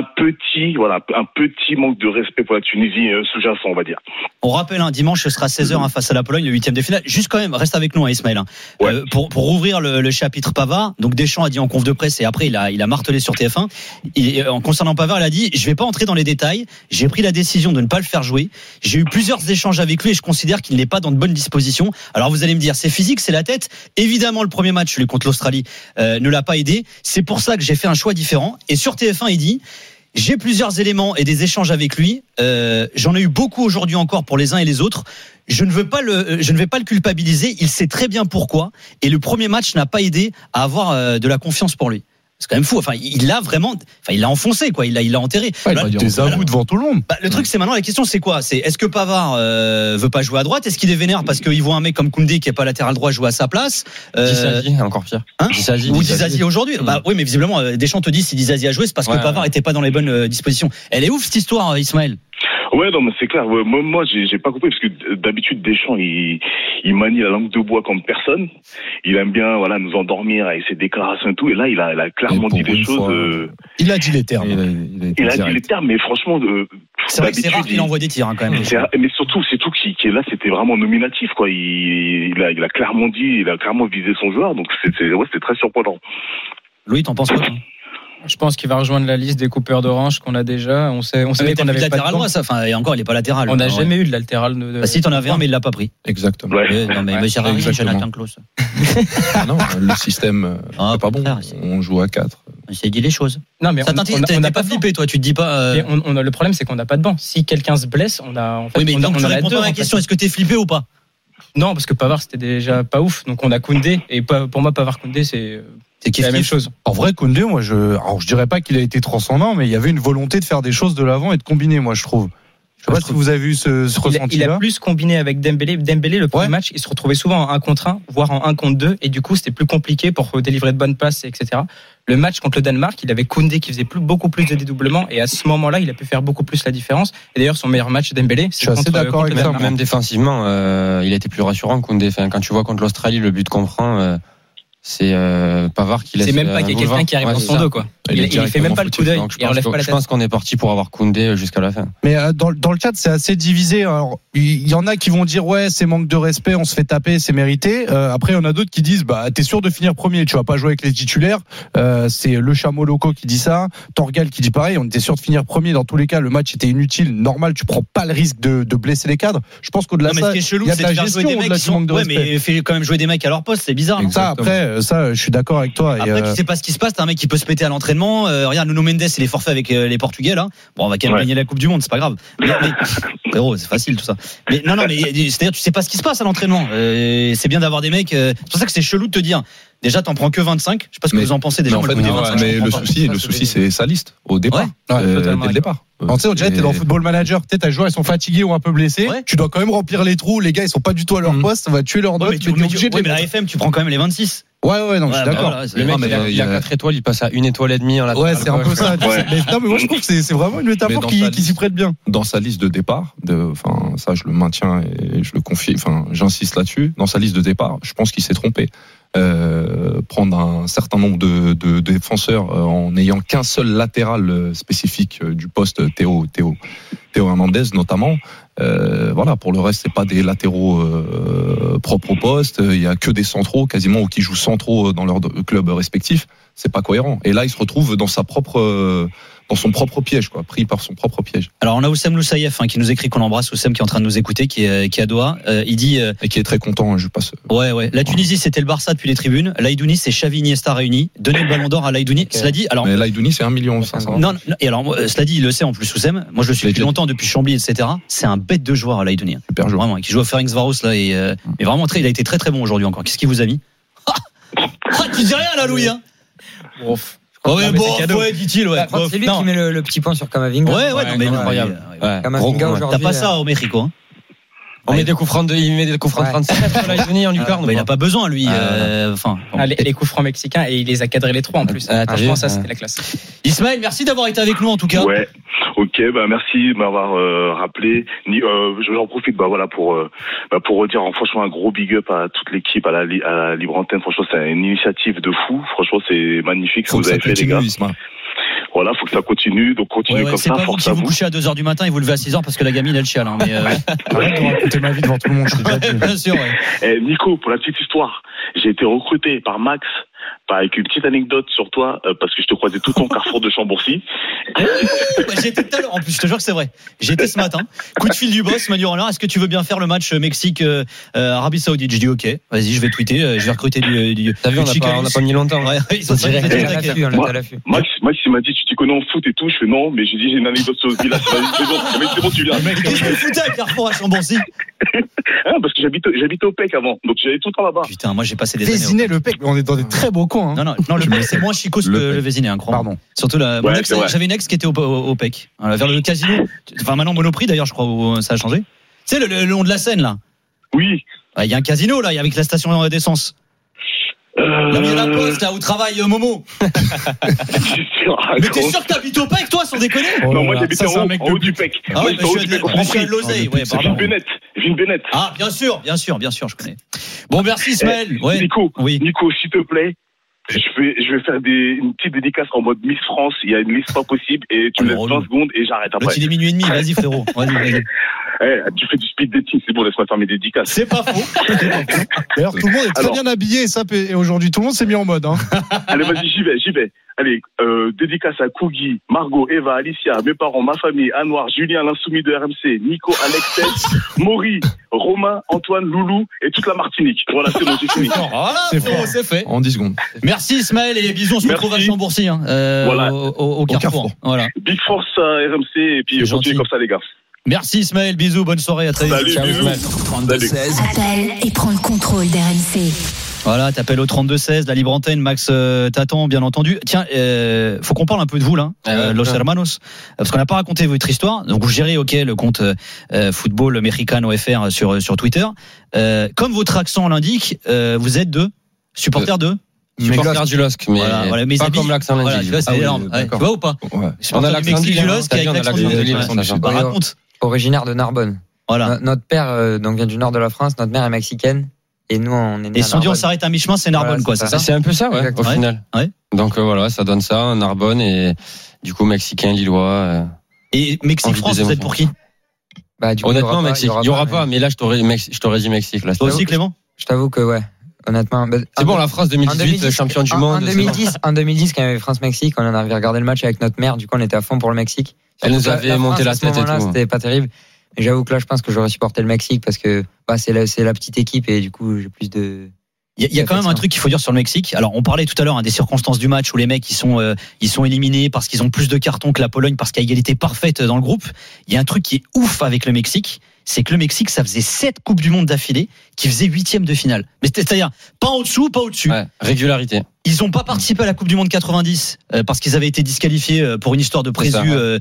S12: petit manque de respect pour la Tunisie sous-jacent, on va dire.
S5: On rappelle, dimanche, ce sera 16h face à la Pologne, le 8e de finale. Juste quand même, reste avec nous, Ismaël.
S12: Ouais.
S5: Pour rouvrir le chapitre Pavard. Donc Deschamps a dit en conf de presse et après il a martelé sur TF1. En concernant Pavard, il a dit: je vais pas entrer dans les détails. J'ai pris la décision de ne pas le faire jouer. J'ai eu plusieurs échanges avec lui et je considère qu'il n'est pas dans de bonnes dispositions. Alors vous allez me dire, c'est physique, c'est la tête. Évidemment, le premier match lui contre l'Australie ne l'a pas aidé. C'est pour ça que j'ai fait un choix différent. Et sur TF1, il dit: j'ai plusieurs éléments et des échanges avec lui. J'en ai eu beaucoup aujourd'hui encore pour les uns et les autres. Je ne vais pas le culpabiliser. Il sait très bien pourquoi. Et le premier match n'a pas aidé à avoir de la confiance pour lui. C'est quand même fou. Enfin, il l'a enfoncé, quoi. Il l'a enterré.
S6: Il a des aveux devant tout le monde.
S5: Le truc, c'est maintenant la question, c'est quoi? C'est est-ce que Pavard veut pas jouer à droite? Est-ce qu'il est vénère parce qu'il voit un mec comme Koundé qui est pas latéral droit jouer à sa place?
S9: Disasi, encore pire.
S5: Ou Disasi aujourd'hui. Oui, mais visiblement Deschamps te dit si Disasi a joué, c'est parce que Pavard était pas dans les bonnes dispositions. Elle est ouf cette histoire, Ismaël.
S12: Ouais, non, mais c'est clair. Moi, j'ai pas compris parce que d'habitude Deschamps, il manie la langue de bois comme personne. Il aime bien, voilà, nous endormir avec ses déclarations et tout. Et là, il a clairement dit des choses.
S6: Il a dit les termes.
S12: Il a dit les termes, mais franchement,
S5: c'est vrai que c'est rare qu'il envoie des tirs, quand même.
S12: Mais surtout, c'est tout qui est là, c'était vraiment nominatif, quoi. Il a clairement dit, il a clairement visé son joueur. Donc c'était très surprenant.
S5: Louis, t'en penses quoi, toi?
S7: Je pense qu'il va rejoindre la liste des coupeurs d'orange qu'on a déjà. On savait qu'on avait pas de
S5: latéral, ça. Enfin, et encore, il est pas latéral.
S7: On n'a jamais eu de latéral.
S5: Si t'en avais un, mais il l'a pas pris.
S8: Exactement.
S12: Ouais.
S5: Non, mais Monsieur Rémy, Jonathan Klaus.
S8: Non, le système c'est pas bon. On joue à 4.
S5: C'est dit les choses.
S7: Non, mais
S5: on n'a pas flippé, toi. Tu te dis pas.
S7: Le problème, c'est qu'on n'a pas de banc. Si quelqu'un se blesse, on a.
S5: Oui, mais donc tu réponds pas à la question. Est-ce que t'es flippé ou pas?
S7: Non, parce que Pavard c'était déjà pas ouf. Donc on a Koundé et pour moi Pavard Koundé c'est la même chose.
S6: En vrai, Koundé, moi, je dirais pas qu'il a été transcendant, mais il y avait une volonté de faire des choses de l'avant et de combiner, moi, je trouve. Je sais pas si vous avez vu ce ressenti-là.
S7: Il a plus combiné avec Dembélé. Dembélé, le premier match, il se retrouvait souvent en 1 contre 1, voire en 1 contre 2, et du coup, c'était plus compliqué pour délivrer de bonnes passes, etc. Le match contre le Danemark, il avait Koundé qui faisait beaucoup plus de dédoublements, et à ce moment-là, il a pu faire beaucoup plus la différence. Et d'ailleurs, son meilleur match, Dembélé, c'est contre le Danemark.
S9: Même défensivement, il a été plus rassurant que Koundé. Enfin, quand tu vois contre l'Australie, le but qu'on prend, c'est Pavard qui laisse.
S7: C'est même pas quelqu'un qui arrive dans son dos, quoi. Il fait même pas le coup d'œil.
S9: Je pense qu'on est parti pour avoir Koundé jusqu'à la fin.
S6: Mais dans le chat, c'est assez divisé. Alors, il y en a qui vont dire ouais, c'est manque de respect, on se fait taper, c'est mérité. Après, il y en a d'autres qui disent bah t'es sûr de finir premier, tu vas pas jouer avec les titulaires. C'est le chameau loco qui dit ça. Torgal qui dit pareil, on était sûr de finir premier. Dans tous les cas, le match était inutile. Normal, tu prends pas le risque de blesser les cadres. Je pense qu'au-delà de ça, il y a de la gestion au-delà du manque de respect.
S5: Mais fait quand même jouer des mecs à leur poste, c'est bizarre.
S6: Ça, après, je suis d'accord avec toi.
S5: Après, tu sais pas ce qui se passe. T'as un mec qui peut se péter à l'entraînement. Regarde, Nuno Mendes, il est forfait avec les Portugais là. Bon, on va quand même gagner la Coupe du Monde, c'est pas grave. Mais frérot, c'est facile tout ça. Mais non, mais c'est-à-dire, tu sais pas ce qui se passe à l'entraînement. C'est bien d'avoir des mecs. C'est pour ça que c'est chelou de te dire. Déjà, t'en prends que 25. Je sais pas ce que vous en pensez déjà.
S8: Mais le souci, c'est sa liste au départ. Dès le départ.
S6: Tu sais, on dirait t'es dans Football Manager, tes joueurs ils sont fatigués ou un peu blessés. Tu dois quand même remplir les trous. Les gars, ils sont pas du tout à leur poste. Ça va tuer leur note.
S5: Mais la FM, tu prends quand même les 26.
S6: Ouais, non, je suis d'accord.
S9: Le mec, il a 4 étoiles, il passe à 1 étoile et demie en latéral.
S6: Ouais, c'est un peu ça. Non, mais moi, je trouve que c'est vraiment une métaphore qui s'y prête bien.
S8: Dans sa liste de départ, ça, je le maintiens et je le confie, j'insiste là-dessus. Dans sa liste de départ, je pense qu'il s'est trompé. Prendre un certain nombre de défenseurs en n'ayant qu'un seul latéral spécifique du poste, Théo Hernandez notamment. Voilà, pour le reste, c'est pas des latéraux propres au poste. Il y a que des centraux quasiment ou qui jouent centraux dans leur club respectif. C'est pas cohérent. Et là, il se retrouve dans son propre piège, quoi, pris par son propre piège.
S5: Alors, on a Oussem Loussaïef qui nous écrit, qu'on embrasse, Oussem qui est en train de nous écouter, qui est à Doha. Il dit
S8: et qui est très content. Je passe.
S5: Ouais. La Tunisie, c'était le Barça depuis les tribunes. L'Aïdouni, c'est Xavi Iniesta réunis. Donnez le Ballon d'Or à l'Aïdouni. Cela dit, alors.
S8: Mais l'Aïdouni, c'est 1,5 million.
S5: Non. Et alors, cela dit, il le sait en plus, Oussem. Moi, je le suis depuis longtemps, depuis Chambly, etc. C'est un bête de joueur à l'Aïdouni.
S8: Super joueur.
S5: Vraiment, qui joue au Ferencvaros là et vraiment il a été très très bon aujourd'hui encore. Qu'est-ce qu'il vous a mis? Tu dis rien là, Louis, hein? Dit-il,
S10: c'est lui qui met le petit point sur Camavinga.
S5: Ouais, non, mais incroyable.
S10: Camavinga aujourd'hui.
S5: T'as pas ça au Mexico, hein?
S9: On met des coups francs il met des coups francs 35 mètres, là, Johnny, en lucarne.
S5: Mais il a pas besoin, lui.
S7: Les coups francs mexicains, et il les a cadrés les 3 en plus. Franchement, ça, c'était la classe.
S5: Ismaël, merci d'avoir été avec nous, en tout cas.
S12: Ouais. Ok, merci de m'avoir rappelé. J'en profite, pour redire franchement un gros big up à toute l'équipe, à la Libre Antenne. Franchement, c'est une initiative de fou. Franchement, c'est magnifique ce que vous avez fait, les gars. Voilà, faut que ça continue. Donc continuez comme ça.
S5: C'est pas vous qui vous couchez à 2h du matin et vous levez à 6h parce que la gamine elle chiale. Mais
S6: arrête de raconter ma vie devant tout le monde. Je te dis.
S5: Bien sûr.
S12: Nico, pour la petite histoire, j'ai été recruté par Max. Avec une petite anecdote sur toi, parce que je te croisais tout le temps au carrefour de Chambourcy.
S5: J'étais tout à l'heure, en plus, je te jure que c'est vrai. J'étais ce matin. Coup de fil du boss, m'a dit Roland, est-ce que tu veux bien faire le match Mexique-Arabie Saoudite? Je dis ok, vas-y, je vais tweeter, je vais recruter du.
S9: T'as vu, on n'a pas mis longtemps.
S5: Ouais, ils sont
S12: direct. Max, il m'a dit, tu t'y connais en foot et tout. Je fais non, mais j'ai dit, j'ai une anecdote sur le village. C'est bon, tu viens.
S5: Qu'est-ce que tu foutais à Carrefour à Chambourcy?
S12: Parce que j'habitais au PEC avant, donc j'allais tout le temps là-bas.
S5: Putain, moi j'ai passé des années.
S6: Vésiné le PEC, on est dans des très beaux coins.
S5: Non, le PEC c'est moins chicos que le Vésiné, incroyable. Pardon. Surtout j'avais une ex qui était au PEC, vers le casino. Enfin maintenant Monoprix d'ailleurs, je crois où ça a changé. Tu sais le long de la Seine là.
S12: Oui.
S5: Il y a un casino là, avec la station d'essence. Là où il y a la poste, là où travaille Momo. Mais t'es sûr que t'habites au PEC, toi, sans déconner?
S12: Non, moi j'habitais en haut du PEC.
S5: Ah ouais, je suis à l'Oseille. Ouais, pardon.
S12: Ville Bennett.
S5: Ah, bien sûr, je connais. Bon, merci Ismaël. Ouais.
S12: Nico, s'il te plaît. Je vais faire une petite dédicace en mode Miss France. Il y a une liste pas possible et tu me laisses 20 secondes et j'arrête après.
S5: Il est minuit et demi. Vas-y, frérot. Vas-y.
S12: Tu fais du speed dating, c'est bon, laisse-moi faire mes dédicaces.
S5: C'est pas faux.
S6: D'ailleurs, tout le monde est très bien habillé et aujourd'hui, tout le monde s'est mis en mode.
S12: Allez, vas-y, j'y vais. Allez, dédicace à Kougi, Margot, Eva, Alicia, mes parents, ma famille, Anouar, Julien, l'insoumis de RMC, Nico, Alex, Maury, Romain, Antoine, Loulou et toute la Martinique. Voilà, c'est bon, j'ai fini.
S5: Voilà, c'est fait.
S8: En 10 secondes.
S5: Merci Ismaël et bisous, on se retrouve à Chambourcy, au Carrefour. Voilà.
S12: Big force à RMC et puis continuez comme ça, les gars.
S5: Merci Ismaël, bisous, bonne soirée, à très vite.
S12: Salut, bisous.
S3: 32-16. Appelle et prends le contrôle d'RMC.
S5: Voilà, t'appelles au 32-16, la libre antenne, Max t'attend, bien entendu. Tiens, faut qu'on parle un peu de vous là, Los Hermanos, parce qu'on n'a pas raconté votre histoire. Donc vous gérez, le compte Football Mexicano FR sur Twitter. Comme votre accent l'indique, vous êtes supporters de
S9: supporter du LOSC, mais
S5: voilà,
S9: pas comme l'accent l'indique.
S5: Tu vois, c'est énorme. Tu vois ou pas?
S9: On a l'accent du
S5: LOSC avec l'accent de Lille. Raconte.
S10: Originaire de Narbonne.
S5: Voilà.
S10: Notre père donc vient du nord de la France, notre mère est mexicaine. Et nous, on est né.
S5: Et si on dit on s'arrête à mi-chemin, c'est Narbonne, quoi, c'est ça?
S9: C'est un peu ça, ouais, au final.
S5: Ouais.
S9: Donc voilà, ça donne ça, Narbonne et du coup mexicain, lillois.
S5: Et Mexique-France, vous êtes pour qui?
S9: Honnêtement, Mexique. Il y aura pas, mais là, je t'aurais dit Mexique. Là,
S5: toi aussi, Clément?
S10: Je t'avoue que ouais. Honnêtement,
S9: c'est bon, la France 2018, champion du monde.
S10: En 2010, quand il y avait France-Mexique, on en avait regardé le match avec notre mère. Du coup, on était à fond pour le Mexique.
S9: Elle nous avait monté la tête et tout.
S10: C'était pas terrible. Mais j'avoue que là, je pense que j'aurais supporté le Mexique parce que c'est la petite équipe et du coup, j'ai plus de.
S5: Il y a quand même un truc qu'il faut dire sur le Mexique. Alors, on parlait tout à l'heure des circonstances du match où les mecs ils sont éliminés parce qu'ils ont plus de cartons que la Pologne parce qu'il y a égalité parfaite dans le groupe. Il y a un truc qui est ouf avec le Mexique, c'est que le Mexique, ça faisait 7 Coupes du Monde d'affilée qui faisaient 8e de finale. Mais c'est-à-dire pas en dessous, pas au-dessus.
S9: Ouais, régularité.
S5: Ils n'ont pas participé à la Coupe du Monde 90 parce qu'ils avaient été disqualifiés pour une histoire de présu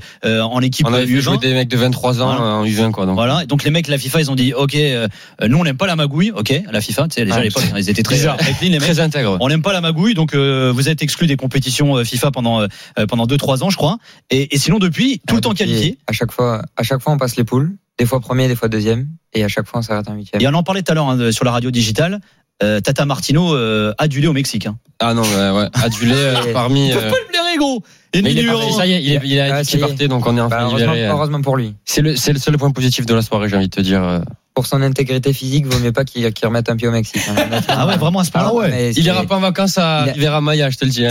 S5: en équipe.
S9: On avait vu jouer des mecs de 23 ans en U20 quoi. Donc.
S5: Voilà. Donc les mecs, la FIFA, ils ont dit OK, nous on n'aime pas la magouille. OK, la FIFA, tu sais déjà à l'époque, ils étaient très clean, les mecs.
S9: Très intègres.
S5: On n'aime pas la magouille, donc vous êtes exclus des compétitions FIFA pendant 2-3 ans, je crois. Et sinon depuis, tout le temps qualifié.
S10: À chaque fois, on passe les poules. Des fois premier, des fois deuxième, et à chaque fois on s'arrête en 8e.
S5: Et on en parlait tout à l'heure sur la radio digitale. Tata Martino adulé au Mexique.
S9: Ah non, ouais, adulé parmi.
S5: Faut pas le blairer, gros.
S9: Ça y est, il a dit qu'il partait, donc on est enfin libéré.
S10: Heureusement pour lui.
S9: C'est le seul point positif de la soirée, j'ai envie de te dire.
S10: Pour son intégrité physique, vaut mieux pas qu'il remette un pied au Mexique.
S5: Ah ouais, vraiment à ce point-là.
S10: Ouais.
S5: Il ira pas en vacances à Rivera Maya, je te le dis.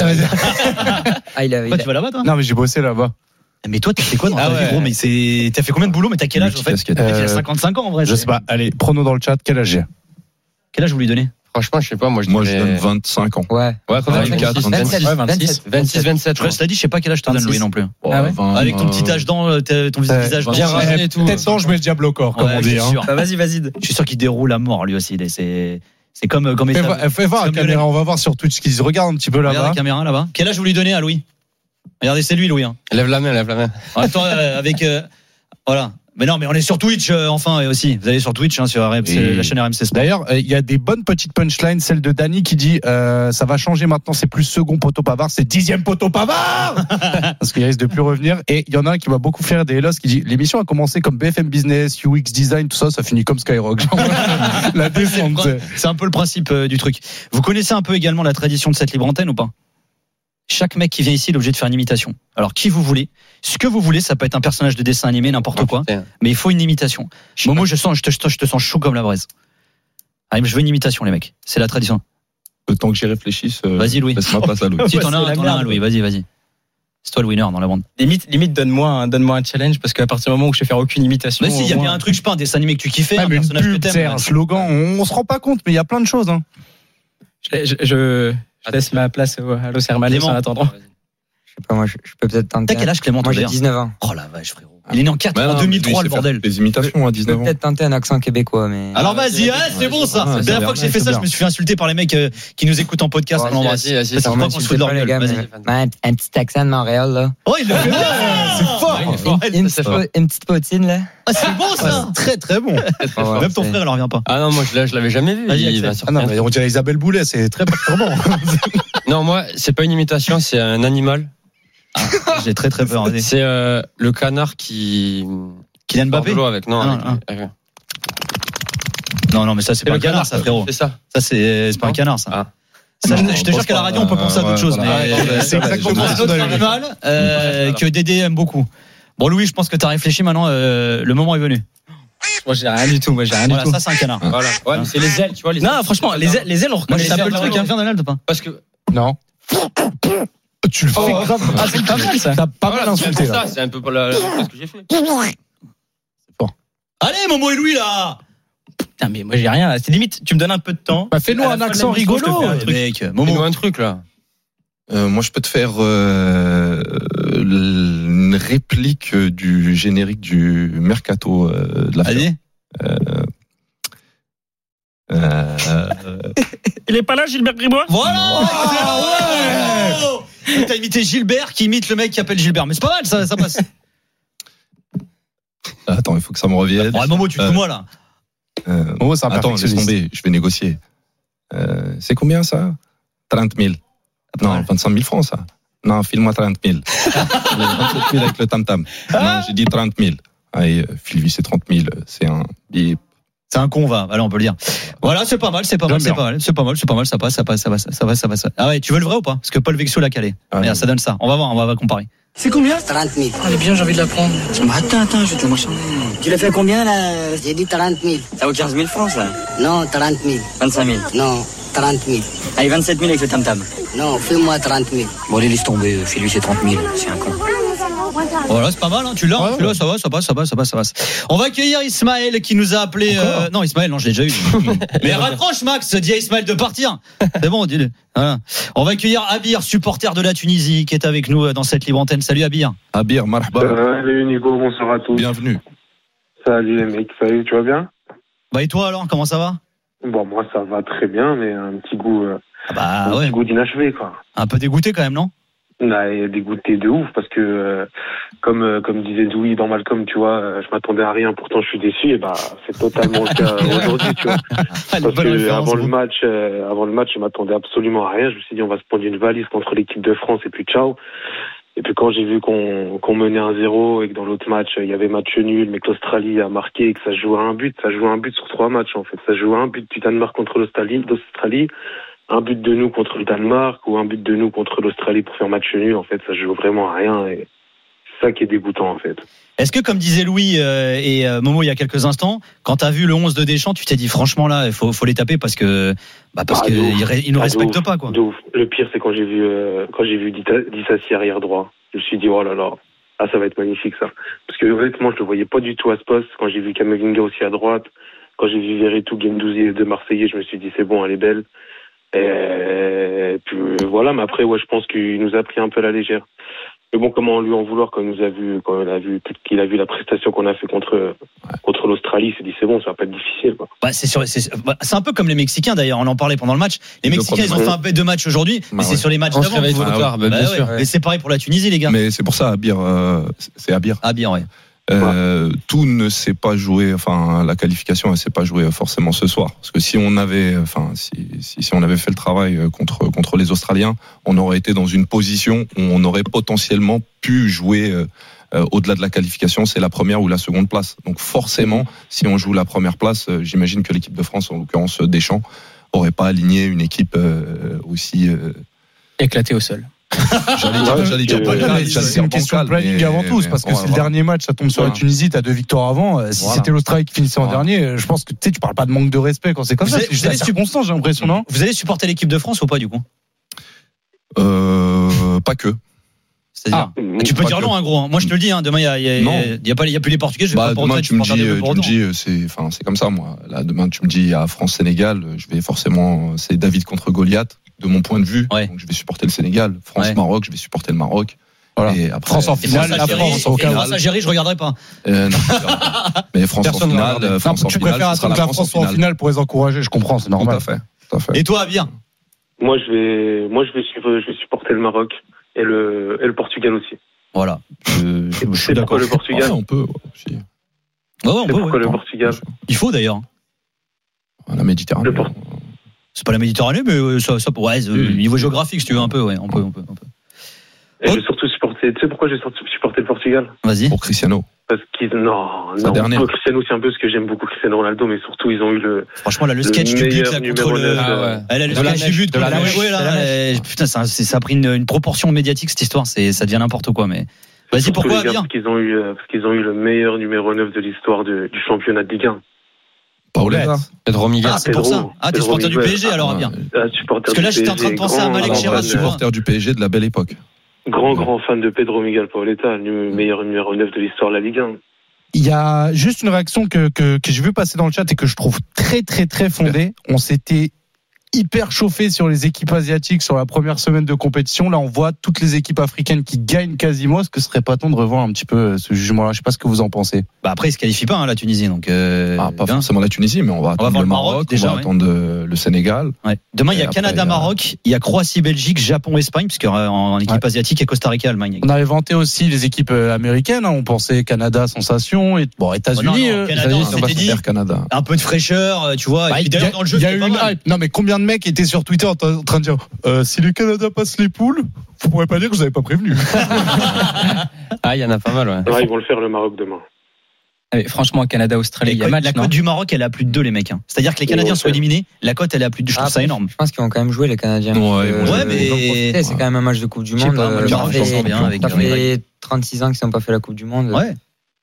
S5: Tu vas là-bas, toi?
S6: Non, mais j'ai bossé là-bas.
S5: Mais toi, t'as fait quoi dans ta vie, gros? Mais t'as fait combien de boulot? Mais t'as quel âge, en fait? T'as 55 ans, en vrai.
S6: Je sais pas. Allez, prono dans le chat, quel âge j'ai?
S5: Quel âge vous lui donnez?
S9: Franchement, je sais pas, moi je
S8: donne 25 ans.
S10: Ouais.
S9: 24,
S10: 27.
S9: 27.
S5: Je t'ai dit, je sais pas quel âge te donne, Louis, non plus.
S10: Ah ouais?
S5: Avec ton petit âge ton visage
S6: bien rasé et tout. Peut-être je mets le diable au corps, comme on dit.
S10: Vas-y.
S5: Je suis sûr qu'il déroule à mort, lui aussi. C'est comme
S6: fais voir la caméra, on va voir sur Twitch qu'ils se regardent un petit peu là-bas.
S5: Regarde la caméra là-bas. Quel âge vous lui donnez à Louis? Regardez, c'est lui, Louis.
S9: Lève la main.
S5: Attends, avec voilà. Mais non, mais on est sur Twitch, enfin, et aussi. Vous allez sur Twitch, sur RMC, la chaîne RMC Sport.
S6: D'ailleurs, il y a des bonnes petites punchlines, celle de Dany qui dit ça va changer maintenant, c'est plus second poteau Pavard, c'est 10e poteau Pavard parce qu'il risque de plus revenir. Et il y en a un qui va beaucoup faire des Hellos qui dit l'émission a commencé comme BFM Business, UX Design, tout ça, ça finit comme Skyrock. La descente.
S5: C'est un peu le principe du truc. Vous connaissez un peu également la tradition de cette libre antenne ou pas? Chaque mec qui vient ici est obligé de faire une imitation. Alors, qui vous voulez, ce que vous voulez, ça peut être un personnage de dessin animé, n'importe quoi, mais il faut une imitation. Momo, je te sens chaud comme la braise. Allez, je veux une imitation, les mecs. C'est la tradition.
S8: Le temps que j'y réfléchisse,
S5: vas-y, Louis.
S8: Laisse-moi passer à Louis.
S5: Si t'en as un, Louis, vas-y. C'est toi le winner dans la bande.
S7: Limite, donne-moi un challenge, parce qu'à partir du moment où je vais faire aucune imitation.
S5: Mais si, il y a bien un truc, je sais pas, un dessin animé que tu kiffais, un personnage que t'aimes.
S6: C'est un slogan, on se rend pas compte, mais il y a plein de choses. Hein.
S7: Je laisse ma place à Los Hermanos en attendant.
S10: Je sais pas, moi, je peux peut-être tenter.
S5: T'as quel âge, Clément?
S10: Moi, j'ai 19 ans.
S5: Oh la vache, frérot. Il est né en 2003, le bordel.
S8: Des imitations à 19
S10: Je
S8: ans.
S10: peux peut-être tenter un accent québécois, mais.
S5: Alors vas-y, c'est bon ça. La dernière fois que j'ai fait ça, je me suis fait insulter par les mecs qui nous écoutent en podcast. On l'embrasse.
S10: C'est pas qu'on se fout de leur gueule. Un petit accent de Montréal, là.
S5: Oh, il le fait bien. C'est fort.
S10: Une petite poutine, là.
S5: Ah, c'est bon ça. Très très bon. Même ton frère, il en revient pas.
S9: Ah non, moi je l'avais jamais vu.
S6: On dirait Isabelle Boulet, c'est très perturbant.
S9: Non, moi, c'est pas une imitation, c'est un animal.
S5: J'ai très très peur.
S9: C'est le canard qui
S5: Kylian Mbappé
S9: avec non.
S5: Non, mais ça c'est pas un canard, ça, frérot.
S9: C'est ça.
S5: Ça c'est pas un canard, ça. Je te jure qu'à la radio on peut penser à d'autres choses, mais c'est exactement un autre animal que Dédé aime beaucoup. Bon, Louis, je pense que t'as réfléchi maintenant. Le moment est venu.
S7: Moi j'ai rien du tout.
S5: Voilà, ça c'est un canard.
S9: Voilà. Ouais, mais c'est les ailes, tu vois.
S7: Non, franchement, les ailes, on reconnaît
S5: ça. Moi, je sais un peu le truc. Viens, Donald, pas.
S9: Parce que.
S6: Non. Tu le fais grave.
S7: Ah, c'est pas mal ça.
S6: T'as pas mal insulté là.
S9: C'est un peu la chose que j'ai fait.
S5: Allez, Momo et Louis là.
S7: Putain, mais moi j'ai rien là. C'est limite, tu me donnes un peu de temps.
S6: Bah, fais-nous un accent rigolo.
S5: Mec,
S9: Momo, un truc là.
S8: Moi, je peux te faire une réplique du générique du Mercato de la
S5: Allez.
S7: Il est pas là, Gilbert Bribois?
S5: Voilà. Ouais. T'as imité Gilbert qui imite le mec qui appelle Gilbert, mais c'est pas mal, ça passe.
S8: Attends, il faut que ça me revienne.
S5: Ouais, Momo, tu te fous moi là.
S8: Attends, laisse tomber, je vais négocier. C'est combien ça? 30 000. Non, 25 000 francs ça. Non, file-moi 30 000. 27 000 avec le tam-tam. Non, j'ai dit 30 000. Allez, file-lui c'est 30 000. C'est un bip.
S5: C'est un con, va. Allez, on peut le dire. Voilà, c'est pas mal, ça passe. Ah ouais, tu veux le vrai ou pas? Parce que Paul Vexo l'a calé. Regarde, ça donne ça. On va voir, on va comparer.
S13: C'est combien? 30 000. Allez bien, j'ai envie de la prendre. Attends, je vais te la marchander. Tu l'as fait à combien là? J'ai dit 30 000. Ça vaut 15 000 francs ça? Non, 30 000. 25 000. Non, 30 000. Allez, 27 000 avec le tam-tam. Non, fais-moi 30 000. Bon, allez, laisse tomber, fais-lui c'est 30 000. C'est un con.
S5: Voilà, c'est pas mal, hein. Tu l'as, ça passe. On va accueillir Ismaël qui nous a appelé. Non, Ismaël, non, je l'ai déjà eu. Mais raccroche, Max, dis à Ismaël de partir. C'est bon, dis-le. Voilà. On va accueillir Abir, supporter de la Tunisie, qui est avec nous dans cette libre antenne. Salut Abir.
S8: Abir, marhaba.
S14: Salut Nico, bonsoir à tous.
S8: Bienvenue.
S14: Salut les mecs, salut, tu vas bien?
S5: Bah et toi alors, comment ça va?
S14: Bon, moi ça va très bien, mais un petit goût,
S5: petit
S14: goût d'inachevé quoi.
S5: Un peu dégoûté quand même, non?
S14: Dégoûté de ouf parce que comme disait Louis dans Malcolm, tu vois, je m'attendais à rien, pourtant je suis déçu, et bah c'est totalement le cas aujourd'hui, tu vois. Parce que avant le match, je m'attendais absolument à rien. Je me suis dit on va se prendre une valise contre l'équipe de France et puis ciao. Et puis quand j'ai vu qu'on menait 1-0 et que dans l'autre match il y avait match nul, mais que l'Australie a marqué et que ça jouait à un but sur 3 matchs en fait. Ça jouait à un but du Danemark contre l'Australie, un but de nous contre le Danemark ou un but de nous contre l'Australie pour faire match nul, en fait, ça joue vraiment à rien et c'est ça qui est dégoûtant en fait.
S5: Est-ce que comme disait Louis et Momo il y a quelques instants, quand t'as vu le 11 de Deschamps, tu t'es dit franchement là, il faut les taper parce que ils nous respectent pas quoi.
S14: Le pire c'est quand j'ai vu Dissassi arrière droit, je me suis dit oh là là, ça va être magnifique ça. Parce que honnêtement, je le voyais pas du tout à ce poste. Quand j'ai vu Kamavinga aussi à droite, quand j'ai vu Veretout, Guendouzi et les deux Marseillais, je me suis dit c'est bon, elle est belle. Et puis voilà, mais après je pense qu'il nous a pris un peu à la légère. Mais bon, comment lui en vouloir quand il a vu la prestation qu'on a fait contre l'Australie, il s'est dit c'est bon, ça va pas être difficile quoi.
S5: C'est un peu comme les Mexicains d'ailleurs, on en parlait pendant le match. Les Mexicains ils ont fait un peu de matchs aujourd'hui, mais c'est sur les matchs d'avant.
S9: Bien sûr.
S5: Et c'est pareil pour la Tunisie les gars.
S8: Mais c'est pour ça Abir, c'est Abir.
S5: Abir, ouais.
S8: Tout ne s'est pas joué, enfin la qualification elle s'est pas jouée forcément ce soir, parce que si on avait fait le travail contre les Australiens, on aurait été dans une position où on aurait potentiellement pu jouer au-delà de la qualification, c'est la première ou la seconde place. Donc forcément, si on joue la première place, j'imagine que l'équipe de France, en l'occurrence Deschamps, aurait pas aligné une équipe aussi
S7: éclatée au sol.
S8: J'allais dire
S6: c'est une question de planning avant tout, parce que c'est le dernier match, ça tombe sur la Tunisie, t'as 2 victoires avant. Si c'était l'Australie qui finissait en dernier, je pense que tu parles pas de manque de respect quand c'est comme ça. C'est juste la circonstance, j'ai l'impression, non?
S5: Vous allez supporter l'équipe de France ou pas, du coup?
S8: Pas que.
S5: C'est-à-dire, tu peux dire non, gros. Moi, je te le dis, demain, il y a plus les Portugais. Je vais pas
S8: demain, tu me dis, c'est comme ça, moi. Là, demain, tu me dis, il y a France-Sénégal, je vais forcément, c'est David contre Goliath, de mon point de vue. Donc, je vais supporter le Sénégal. France-Maroc, je vais supporter le Maroc.
S6: Voilà.
S8: Et après,
S6: France en finale, la France au cas où.
S5: Algérie, je regarderai pas.
S8: Non, mais France en finale,
S6: tu préfères attendre que la France soit en finale pour les encourager, je comprends, c'est normal.
S8: Tout à fait.
S5: Et toi, Abir?
S14: Moi, je vais supporter le Maroc et le Portugal aussi.
S5: Voilà. Je suis d'accord.
S14: Pourquoi le Portugal?
S8: On peut aussi.
S5: On peut.
S14: Pourquoi le Portugal?
S5: Il faut d'ailleurs.
S8: La Méditerranée.
S5: C'est pas la Méditerranée, mais ça niveau géographique, si tu veux un peu, ouais, on peut.
S14: Et je vais surtout supporter. Tu sais pourquoi je vais supporter le Portugal?
S5: Vas-y.
S8: Pour Cristiano.
S14: Parce qu'ils Cristiano, c'est un peu ce que j'aime beaucoup, Cristiano Ronaldo, mais surtout ils ont eu le.
S5: Franchement, là, le sketch du but là contre le. Le sketch du but contre l'Uruguay là. Putain, ça a pris une proportion médiatique cette histoire. Ça devient n'importe quoi, mais. Vas-y, pourquoi Abir?
S14: Parce qu'ils ont eu le meilleur numéro 9 de l'histoire du championnat de Ligue 1.
S8: Paoletta.
S9: Pedro Miguel.
S5: Ah, c'est pour ça. Ah, t'es supporter du PSG alors, Abir. Parce que là, j'étais en train de penser à Malek Chérad,
S8: supporter du PSG de la belle époque.
S14: Grand fan de Pedro Miguel Paoletta, le meilleur numéro 9 de l'histoire de la Ligue 1.
S6: Il y a juste une réaction que j'ai vu passer dans le chat et que je trouve très très très fondée. On s'était hyper chauffé sur les équipes asiatiques sur la première semaine de compétition. Là, on voit toutes les équipes africaines qui gagnent quasiment. Est-ce que ce serait pas temps de revoir un petit peu ce jugement-là? Je sais pas ce que vous en pensez.
S5: Après, ils se qualifient pas, la Tunisie, donc.
S8: Pas forcément la Tunisie, mais on va attendre le Maroc, on va attendre le Sénégal.
S5: Ouais. Demain, il y a Canada-Maroc, il y a Croatie-Belgique, Japon-Espagne, puisque en équipe asiatique, il y a Costa Rica-Allemagne.
S6: On avait vanté aussi les équipes américaines. On pensait Canada, sensation, et États-Unis.
S5: Canada, on s'était dit
S8: Canada.
S5: Un peu de fraîcheur, tu vois.
S6: Il y a eu une hype. Non, mais combien de mecs étaient sur Twitter en train de dire si le Canada passe les poules, vous pourrez pas dire que je vous avais pas prévenu.
S9: Il y en a pas mal, ouais.
S14: Ils vont le faire le Maroc demain.
S7: Franchement, Canada-Australie, il y a match.
S5: La cote du Maroc, elle est à plus de 2, les mecs. C'est-à-dire que les Canadiens sont éliminés, la cote, elle est à plus de 2. Je trouve ça énorme.
S10: Je pense qu'ils vont quand même jouer, les Canadiens.
S5: Mais
S10: c'est quand même un match de Coupe du Monde.
S5: Ça
S10: fait 36 ans qu'ils n'ont pas fait la Coupe du Monde.
S5: Ouais.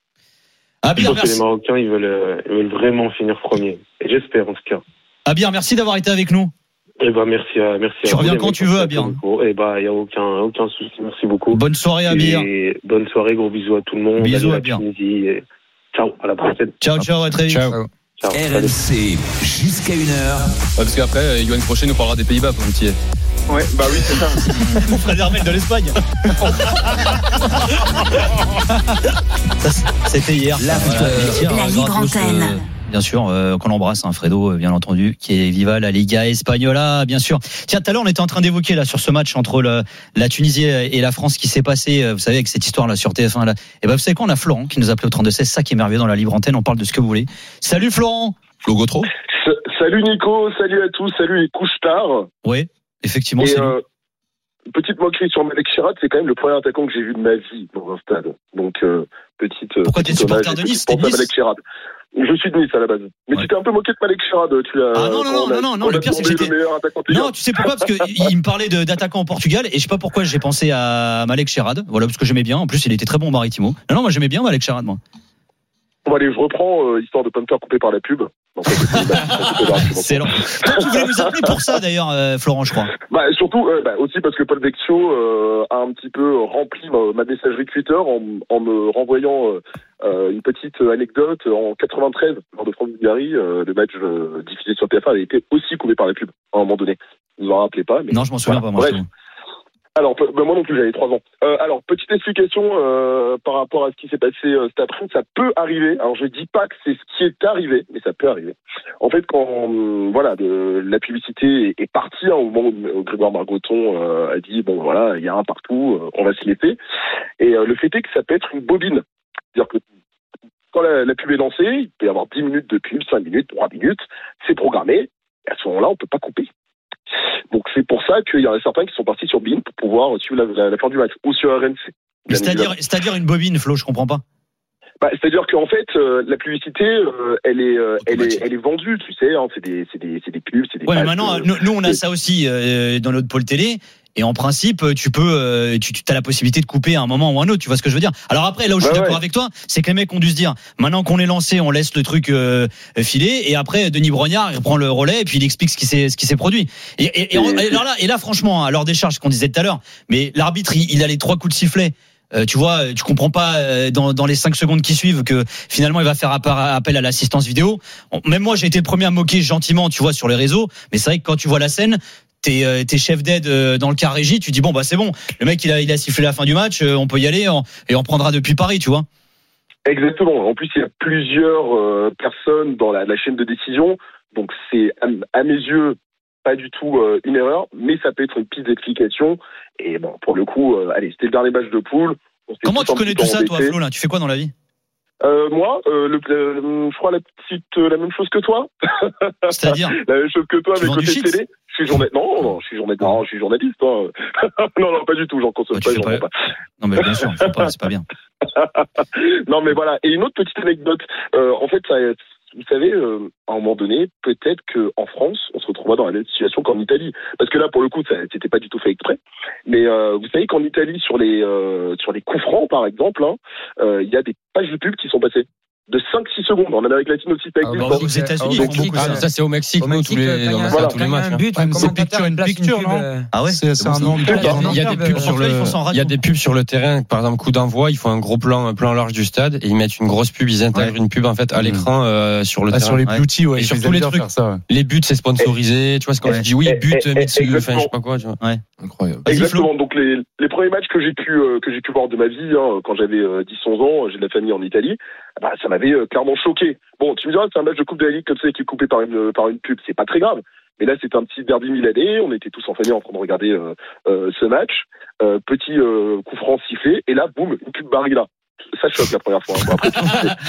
S14: Je pense que les Marocains, ils veulent vraiment finir premier. Et j'espère, en tout cas.
S5: Abir, merci d'avoir été avec nous.
S14: Merci à
S5: tu reviens quand tu veux, Abir.
S14: Il y a aucun souci. Merci beaucoup.
S5: Bonne soirée, Abir.
S14: Bonne soirée, gros bisous à tout le monde.
S5: Bisous, Abir.
S14: Ciao, à la prochaine.
S5: Ciao, à très vite.
S4: Ciao. RMC jusqu'à 1h.
S9: Parce qu'après, Yoann Crochet nous parlera des Pays-Bas, mon petit.
S14: Ouais, bah oui, c'est ça.
S5: Mon frère Hermel de l'Espagne. C'était hier.
S3: La libre antenne.
S5: Bien sûr, qu'on l'embrasse, Fredo, bien entendu, qui est viva la Liga Española, bien sûr. Tiens, tout à l'heure, on était en train d'évoquer là sur ce match entre la Tunisie et la France qui s'est passé, vous savez, avec cette histoire là sur TF1 là. Et vous savez quoi, on a Florent qui nous a appelé au 32-16, ça qui est merveilleux dans la libre antenne. On parle de ce que vous voulez. Salut Florent.
S8: Flo Gautreau.
S15: Salut Nico, salut à tous, salut les couches-tard.
S5: Oui, effectivement.
S15: Et petite moquerie sur Malek Chérad, c'est quand même le premier attaquant que j'ai vu de ma vie dans un stade. Donc petite.
S5: Pourquoi t'es supporter de Nice?
S15: Malek Chérad. Je suis de Nice à la base. Mais tu t'es un peu moqué de Malek Chérad.
S5: Non, le pire c'est que j'étais. Non, tu sais pourquoi? Parce qu'il me parlait d'attaquant au Portugal et je sais pas pourquoi j'ai pensé à Malek Chérad. Voilà, parce que j'aimais bien. En plus, il était très bon au Maritimo. Non, moi j'aimais bien Malek Chérad, moi.
S15: Bon, allez, je reprends, histoire de pas me faire couper par la pub.
S5: C'est long. Tu voulais nous appeler pour ça d'ailleurs, Florent, je crois.
S15: Surtout, aussi parce que Paul Vecchio a un petit peu rempli ma messagerie Twitter en me renvoyant une petite anecdote. En 93, lors de France-Bulgarie, le match diffusé sur TF1 avait été aussi coupé par la pub à un moment donné. Vous vous en rappelez pas, mais...
S5: Non, je m'en souviens pas, moi.
S15: Bref. Alors, moi non plus, j'avais 3 ans. Alors, petite explication par rapport à ce qui s'est passé cet après-midi, ça peut arriver. Alors, je dis pas que c'est ce qui est arrivé, mais ça peut arriver. En fait, quand la publicité est partie, au moment où Grégoire Margoton a dit, bon, voilà, il y a un partout, on va se laisser. Et le fait est que ça peut être une bobine. C'est-à-dire que quand la pub est lancée, il peut y avoir 10 minutes de pub, 5 minutes, 3 minutes, c'est programmé, et à ce moment-là, on peut pas couper. Donc c'est pour ça qu'il y en a certains qui sont partis sur BeIN pour pouvoir suivre la fin du match, ou sur RMC.
S5: C'est-à-dire une bobine, Flo, je comprends pas.
S15: C'est-à-dire qu'en fait, la publicité, elle est vendue, tu sais, hein, c'est des pubs, c'est des.
S5: Ouais, mais maintenant, nous, on a ça aussi dans notre pôle télé. Et en principe, tu as la possibilité de couper à un moment ou à un autre. Tu vois ce que je veux dire? Alors après, là où je suis d'accord avec toi, c'est que les mecs ont dû se dire, maintenant qu'on est lancé, on laisse le truc filer. Et après, Denis Brognard, il prend le relais et puis il explique ce qui s'est produit. Et là, franchement, à l'heure des charges, ce qu'on disait tout à l'heure, mais l'arbitre, il a les 3 coups de sifflet. Tu vois, tu comprends pas dans les 5 secondes qui suivent que finalement il va faire appel à l'assistance vidéo. Même moi, j'ai été le premier à me moquer gentiment, tu vois, sur les réseaux. Mais c'est vrai que quand tu vois la scène, t'es chef d'aide dans le car régie, tu dis bon bah c'est bon, le mec il a sifflé la fin du match, on peut y aller et on prendra depuis Paris, tu vois.
S15: Exactement. En plus, il y a plusieurs personnes dans la chaîne de décision, donc c'est à mes yeux pas du tout une erreur, mais ça peut être une piste d'explication. Et bon, pour le coup, allez, c'était le dernier match de poule.
S5: Comment tu connais tout ça, toi, Flo, là? Tu fais quoi dans la vie?
S15: Moi, je crois la même chose que toi.
S5: C'est-à-dire
S15: la même chose que toi, avec côté télé. Je suis journaliste. Non, je suis journaliste. Toi. non, pas du tout. J'en consomme pas, j'en prends pas.
S5: Non, mais bien sûr, c'est pas bien.
S15: Non, mais voilà. Et une autre petite anecdote. En fait, vous savez, à un moment donné, peut-être qu'en France, on se retrouvera dans la même situation qu'en Italie. Parce que là, pour le coup, ça c'était pas du tout fait exprès. Mais vous savez qu'en Italie, sur les coups francs, par exemple, il y a des pages de pub qui sont passées de 5-6 secondes. En Amérique latine aussi, ça existe.
S5: Aux États-Unis, ils font beaucoup ça.
S9: Ça, c'est au Mexique, nous, tous les matchs.
S6: C'est picture in picture, non?
S5: Ah ouais?
S6: C'est un nom.
S9: Il y a des pubs sur le terrain. Par exemple, coup d'envoi, ils font un gros plan large du stade et ils mettent une grosse pub. Ils intègrent une pub, en fait, à l'écran, sur le terrain.
S6: Sur les beauty, ouais.
S9: Et sur tous les trucs. Les buts, c'est sponsorisé. Tu vois, c'est quand tu dis oui, but, Mitsu, enfin, je sais pas quoi, tu vois.
S5: Ouais.
S8: Incroyable.
S15: Exactement. Donc, les premiers matchs que j'ai pu voir de ma vie, quand j'avais 10-11 ans, j'ai de la famille en Italie, ça m'avait clairement choqué. Bon, tu me diras, c'est un match de Coupe de la Ligue comme ça qui est coupé par une pub, c'est pas très grave. Mais là, c'était un petit derby milanais, on était tous en famille en train de regarder ce match. Petit coup franc sifflé, et là, boum, une pub Barilla. Ça choque la première fois. Bon, après,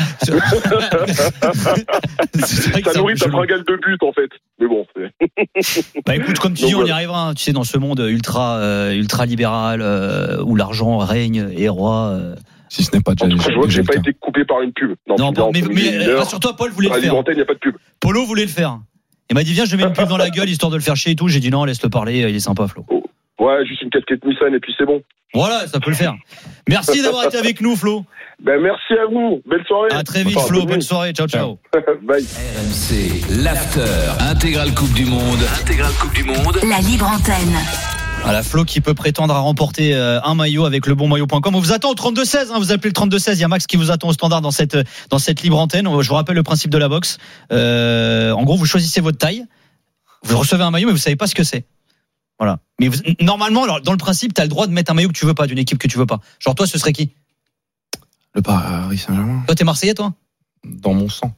S15: ça nourrit ta fringale de but, en fait. Mais bon.
S5: Bah écoute, comme tu dis, on y arrivera. Hein. Tu sais, dans ce monde ultra libéral où l'argent règne et est roi.
S8: Si ce n'est pas déjà.
S15: Je vois que j'ai pas été coupé par une pub.
S5: Non, mais rassure-toi, Paul voulait le faire.
S15: Il n'y a pas de pub.
S5: Polo voulait le faire. Il m'a dit viens, je mets une pub dans la gueule histoire de le faire chier et tout. J'ai dit non, laisse-le parler, il est sympa, Flo.
S15: Ouais, juste une casquette Nissan et puis c'est bon.
S5: Voilà, ça peut le faire. Merci d'avoir été avec nous, Flo.
S15: Merci à vous. Belle soirée.
S5: À très vite, Flo. Bonne soirée. Ciao.
S15: Bye.
S4: RMC, l'after, intégrale Coupe du Monde.
S3: La libre antenne.
S5: Voilà, Flo qui peut prétendre à remporter un maillot avec le bonmaillot.com. On vous attend au 32-16, hein, vous appelez le 32-16, il y a Max qui vous attend au standard dans cette libre antenne. Je vous rappelle le principe de la boxe. En gros, vous choisissez votre taille, vous recevez un maillot mais vous savez pas ce que c'est. Voilà. Mais normalement, dans le principe, tu as le droit de mettre un maillot que tu veux pas, d'une équipe que tu veux pas. Genre toi, ce serait qui?
S8: Le Paris Saint-Germain.
S5: Toi, t'es Marseillais, toi?
S8: Dans mon sang.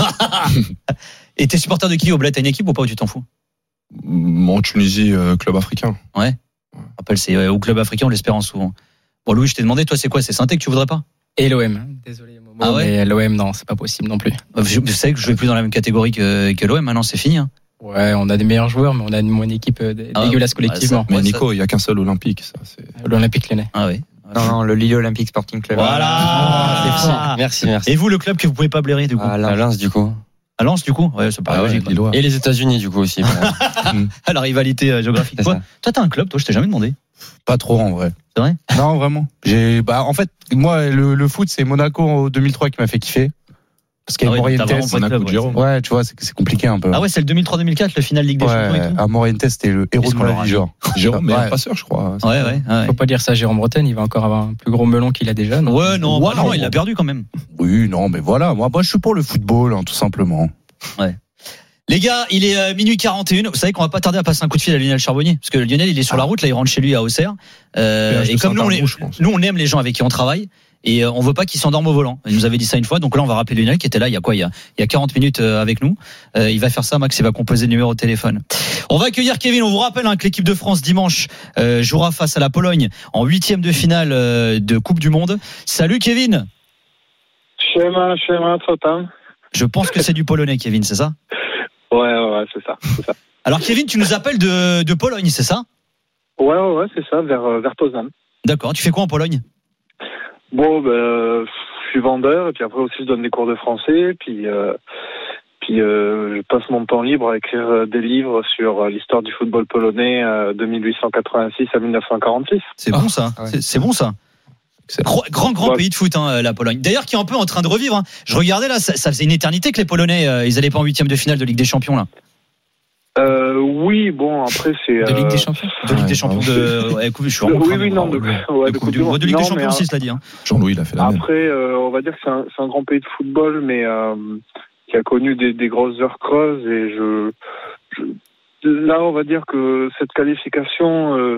S5: Et t'es supporter de qui au bled? T'as une équipe ou pas, ou tu t'en fous?
S8: En Tunisie, club africain.
S5: Ouais. Rappelle, c'est au club africain, on l'espère souvent. Bon, Louis, je t'ai demandé, toi, c'est quoi? C'est Saint-Étienne que tu voudrais pas?
S7: Et l'OM. Désolé, Momo.
S5: Ah ouais?
S7: Mais l'OM, non, c'est pas possible non plus.
S5: Je sais que je vais plus dans la même catégorie que l'OM. Maintenant, c'est fini. Hein.
S7: Ouais, on a des meilleurs joueurs, mais on a une équipe dégueulasse collectivement.
S8: Mais Nico, il n'y a qu'un seul Olympique. Ça, c'est...
S7: L'Olympique Lyonnais.
S5: Ah oui.
S10: Non, le Lille Olympique Sporting Club.
S5: Voilà.
S7: Oh, merci.
S5: Et vous, le club que vous pouvez pas blairer, du coup?
S9: À Lens, du coup.
S5: À Lens, du coup? Ouais, c'est pas logique.
S9: Et les États-Unis, du coup, aussi.
S5: La rivalité géographique. Toi, t'as un club, toi, je t'ai jamais demandé.
S6: Pas trop, en vrai.
S5: C'est vrai?
S6: Non, vraiment. En fait, moi, le foot, c'est Monaco en 2003 qui m'a fait kiffer. Parce qu'il y a Morientes. Ouais, tu vois, c'est compliqué un peu.
S5: Ah ouais, c'est le 2003-2004, le final Ligue des Champions et tout.
S6: À Morientes, c'était le héros de ma vie, genre.
S8: Jérôme, mais passeur, je crois.
S5: Ouais.
S7: Faut pas dire ça, Jérôme Bretagne, il va encore avoir un plus gros melon qu'il a déjà. Non
S5: ouais, non, il a perdu quand même.
S6: Oui, non, mais voilà. Moi, je suis pour le football, hein, tout simplement.
S5: Ouais. Les gars, il est minuit 41. Vous savez qu'on va pas tarder à passer un coup de fil à Lionel Charbonnier. Parce que Lionel, il est sur la route, là, il rentre chez lui à Auxerre. Et comme nous, on aime les gens avec qui on travaille. Et on veut pas qu'il s'endorme au volant. Il nous avait dit ça une fois. Donc là, on va rappeler Lionel qui était là il y a 40 minutes avec nous. Il va faire ça, Max, il va composer le numéro de téléphone. On va accueillir Kevin. On vous rappelle que l'équipe de France dimanche jouera face à la Pologne en 8e de finale de Coupe du Monde. Salut Kevin.
S14: Siema, co tam?
S5: Je pense que c'est du polonais, Kevin, c'est ça?
S14: Ouais, c'est ça.
S5: Alors, Kevin, tu nous appelles de Pologne, c'est ça?
S14: Ouais, c'est ça, vers Poznań.
S5: D'accord. Tu fais quoi en Pologne?
S14: Bon, je suis vendeur, et puis après aussi, je donne des cours de français, puis je passe mon temps libre à écrire des livres sur l'histoire du football polonais de 1886 à 1946.
S5: C'est bon, ça. Ouais. C'est bon, ça. Grand pays de foot, la Pologne. D'ailleurs, qui est un peu en train de revivre. Hein. Je regardais là, ça faisait une éternité que les Polonais, ils allaient pas en 8e de finale de Ligue des Champions là.
S14: Oui, bon, après c'est.
S5: De Ligue des Champions. De Ligue des Champions je suis de Coupe du Monde. De Ligue des Champions aussi, cela dit. Hein.
S8: Jean-Louis l'a fait là.
S14: Après, on va dire que c'est un grand pays de football, mais qui a connu des grosses heures creuses, et là, on va dire que cette qualification.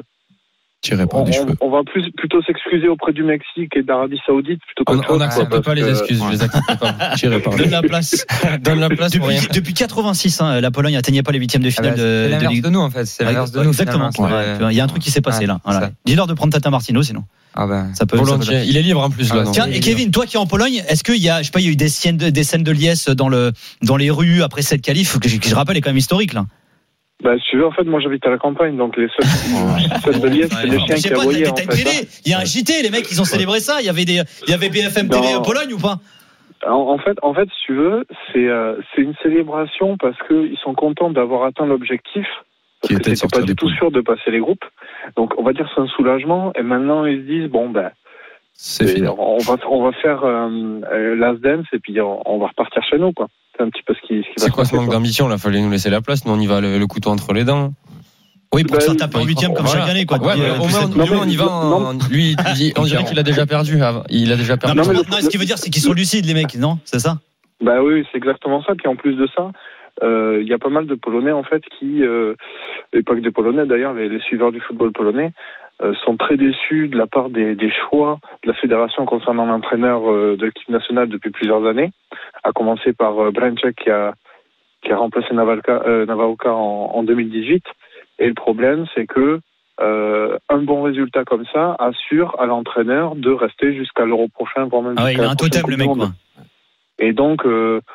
S14: On va plutôt s'excuser auprès du Mexique et d'Arabie Saoudite plutôt que
S9: on n'accepte pas les excuses, je les accepte pas. Donne la place pour rien.
S5: Depuis 86, la Pologne n'atteignait pas les 8e de finale
S10: de Ligue de nous en fait. C'est l'inverse de nous.
S5: Exactement. Il y a un truc qui s'est passé là. Voilà. Dis-leur de prendre Tata Martino sinon. Ça peut.
S9: Volontiers. Il est libre en plus là.
S5: Tiens, et Kevin, toi qui es en Pologne, est-ce qu'il y a, il y a eu des scènes de liesse dans les rues après cette qualif que je rappelle est quand même historique là?
S14: Si tu veux, en fait, moi j'habite à la campagne, donc les seuls de liesse, c'est les chiens qui aboyaient. En fait,
S5: il y a un JT, les mecs, ils ont célébré ça. Il y avait BFM TV Pologne ou pas?
S14: En fait, si tu veux, c'est une célébration parce que ils sont contents d'avoir atteint l'objectif. Parce que c'était pas du tout sûr de passer les groupes. Donc, on va dire c'est un soulagement. Et maintenant, ils se disent c'est fini. On va faire last dance et puis on va repartir chez nous, quoi. C'est un petit peu ce qui va se passer.
S9: C'est quoi ce manque d'ambition là? Fallait nous laisser la place. Nous on y va le couteau entre les dents.
S5: Oui, pour se faire taper en 8e comme chaque année, quoi.
S9: Ouais, au moins on y va. Lui, on dirait qu'il a déjà perdu. Il a déjà perdu.
S5: Non, ce qu'il veut dire, c'est qu'ils sont lucides, les mecs, non? C'est ça?
S14: Oui, c'est exactement ça. Puis en plus de ça, il y a pas mal de Polonais en fait qui, et pas que des Polonais d'ailleurs, les suiveurs du football polonais sont très déçus de la part des choix de la fédération concernant l'entraîneur de l'équipe nationale depuis plusieurs années, à commencer par Brańczek qui a remplacé Nawałka en 2018. Et le problème, c'est que un bon résultat comme ça assure à l'entraîneur de rester jusqu'à l'Euro prochain, voire même
S5: il a un totem le mec, quoi.
S14: Et donc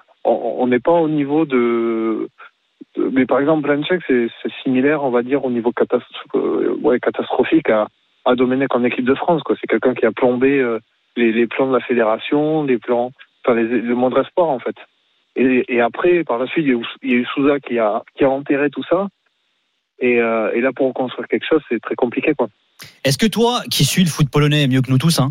S14: on n'est pas au niveau de... Mais par exemple, Brańczek, c'est similaire, on va dire, au niveau catastrophique à Domenech en équipe de France, quoi. C'est quelqu'un qui a plombé les plans de la fédération, le moindre sport, en fait. Et après, par la suite, il y a eu Sousa qui a enterré tout ça. Et là, pour reconstruire quelque chose, c'est très compliqué, quoi.
S5: Est-ce que toi, qui suis le foot polonais mieux que nous tous,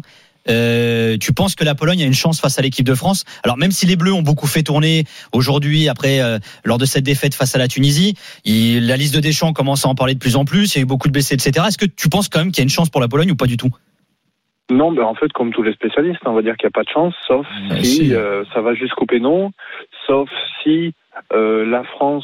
S5: tu penses que la Pologne a une chance face à l'équipe de France? Alors même si les Bleus ont beaucoup fait tourner aujourd'hui, après lors de cette défaite face à la Tunisie, la liste de Deschamps commence à en parler de plus en plus, il y a eu beaucoup de blessés, etc. Est-ce que tu penses quand même qu'il y a une chance pour la Pologne ou pas du tout?
S14: Non, en fait, comme tous les spécialistes, on va dire qu'il n'y a pas de chance, sauf si ça va jusqu'au péno, sauf si la France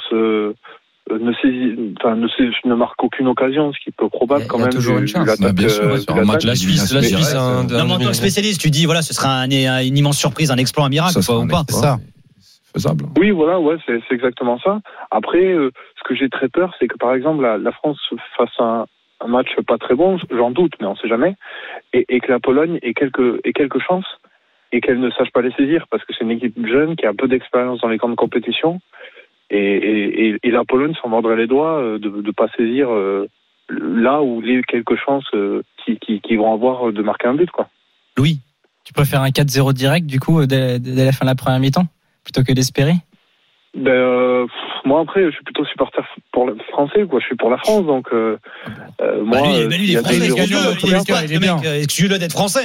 S14: ne marque aucune occasion, ce qui peut probable quand même. Il y a toujours une chance.
S9: Un match la Suisse.
S5: Non, mais en tant que spécialiste, tu dis ce sera une immense surprise, un exploit, un miracle, ou pas?
S8: C'est ça. Faisable.
S14: Oui, voilà, c'est exactement ça. Après, ce que j'ai très peur, c'est que par exemple la France fasse un match pas très bon, j'en doute, mais on sait jamais, et que la Pologne ait quelques chances et qu'elle ne sache pas les saisir, parce que c'est une équipe jeune qui a un peu d'expérience dans les camps de compétition. Et la Pologne s'en mordrait les doigts de ne pas saisir là où les quelques chances qui vont avoir de marquer un but, quoi.
S7: Louis, tu préfères un 4-0 direct du coup dès la fin de la première mi-temps plutôt que d'espérer?
S14: Moi après, je suis plutôt supporter français, quoi. Je suis pour la France, donc moi.
S5: Lui, il est français. Excuse-le d'être français.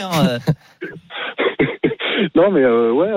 S14: Non, mais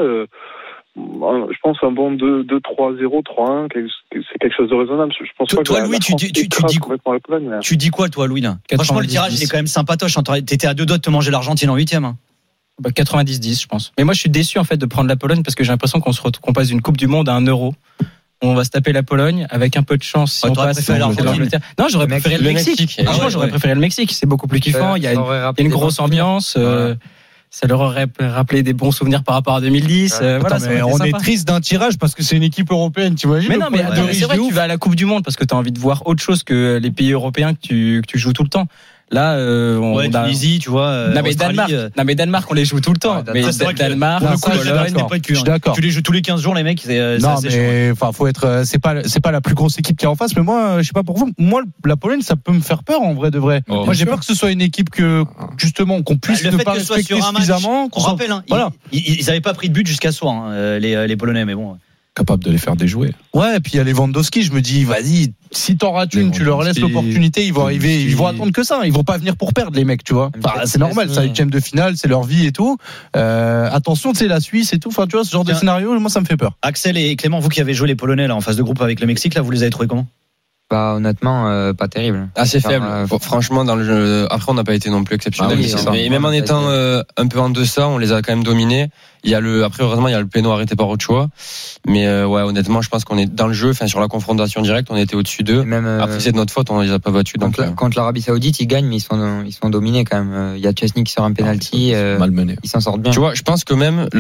S14: je pense un bon 2-3-0, 3-1, c'est quelque chose de raisonnable. Je pense pas
S5: toi, Louis, tu dis quoi, toi, Louis, là? Franchement, le tirage, il est quand même sympatoche. T'étais à 2 doigts de te manger l'Argentine en 8e.
S7: 90-10, je pense. Mais moi, je suis déçu, en fait, de prendre la Pologne parce que j'ai l'impression qu'on passe d'une Coupe du Monde à un Euro. On va se taper la Pologne avec un peu de chance. Si on passe l'Angleterre. Non, j'aurais préféré le Mexique. Franchement, j'aurais préféré le Mexique. C'est beaucoup plus kiffant. Il y a une grosse ambiance. Ça leur aurait rappelé des bons souvenirs par rapport à 2010.
S6: Mais on est triste d'un tirage parce que c'est une équipe européenne, tu vois.
S7: Mais non, mais c'est vrai que tu vas à la Coupe du Monde parce que tu as envie de voir autre chose que les pays européens que tu joues tout le temps. Là,
S5: Tunisie, tu vois.
S7: Non mais Danemark, on les joue tout le temps. Mais Danemark, Pologne,
S6: je suis d'accord.
S5: Tu les joues tous les 15 jours, les mecs.
S6: Non, mais enfin, faut être. C'est pas la plus grosse équipe qui est en face. Mais moi, je sais pas pour vous. Moi, la Pologne, ça peut me faire peur en vrai de vrai. Moi, j'ai peur que ce soit une équipe que justement qu'on puisse ne pas respecter suffisamment.
S5: On rappelle, voilà. Ils avaient pas pris de but jusqu'à ce soir, les Polonais, mais bon.
S8: Capable de les faire déjouer.
S6: Ouais, et puis il y a Lewandowski, je me dis, vas-y, si t'en rates une, tu leur laisses l'opportunité, ils vont arriver, ils vont attendre que ça, ils vont pas venir pour perdre, les mecs, tu vois. Enfin, c'est normal, c'est la 8e de finale, c'est leur vie et tout. Attention, c'est la Suisse et tout, enfin, tu vois, ce genre de scénario, moi, ça me fait peur.
S5: Axel et Clément, vous qui avez joué les Polonais, là, en phase de groupe avec le Mexique, là, vous les avez trouvés comment?
S10: Bah, honnêtement, pas terrible.
S9: Assez faible. Franchement, dans le jeu, après, on n'a pas été non plus exceptionnel. Mais même en étant un peu en deçà, on les a quand même dominés. Après, heureusement, il y a le péno arrêté par Ochoa. Mais, ouais, honnêtement, je pense qu'on est dans le jeu, sur la confrontation directe, on était au-dessus d'eux. Après, c'est de notre faute, on les a pas battus.
S10: Contre l'Arabie Saoudite, ils gagnent, mais ils sont dominés quand même. Il y a Chesney qui sort un penalty.
S8: Malmené.
S10: Ils s'en sortent bien.
S9: Tu vois, je pense que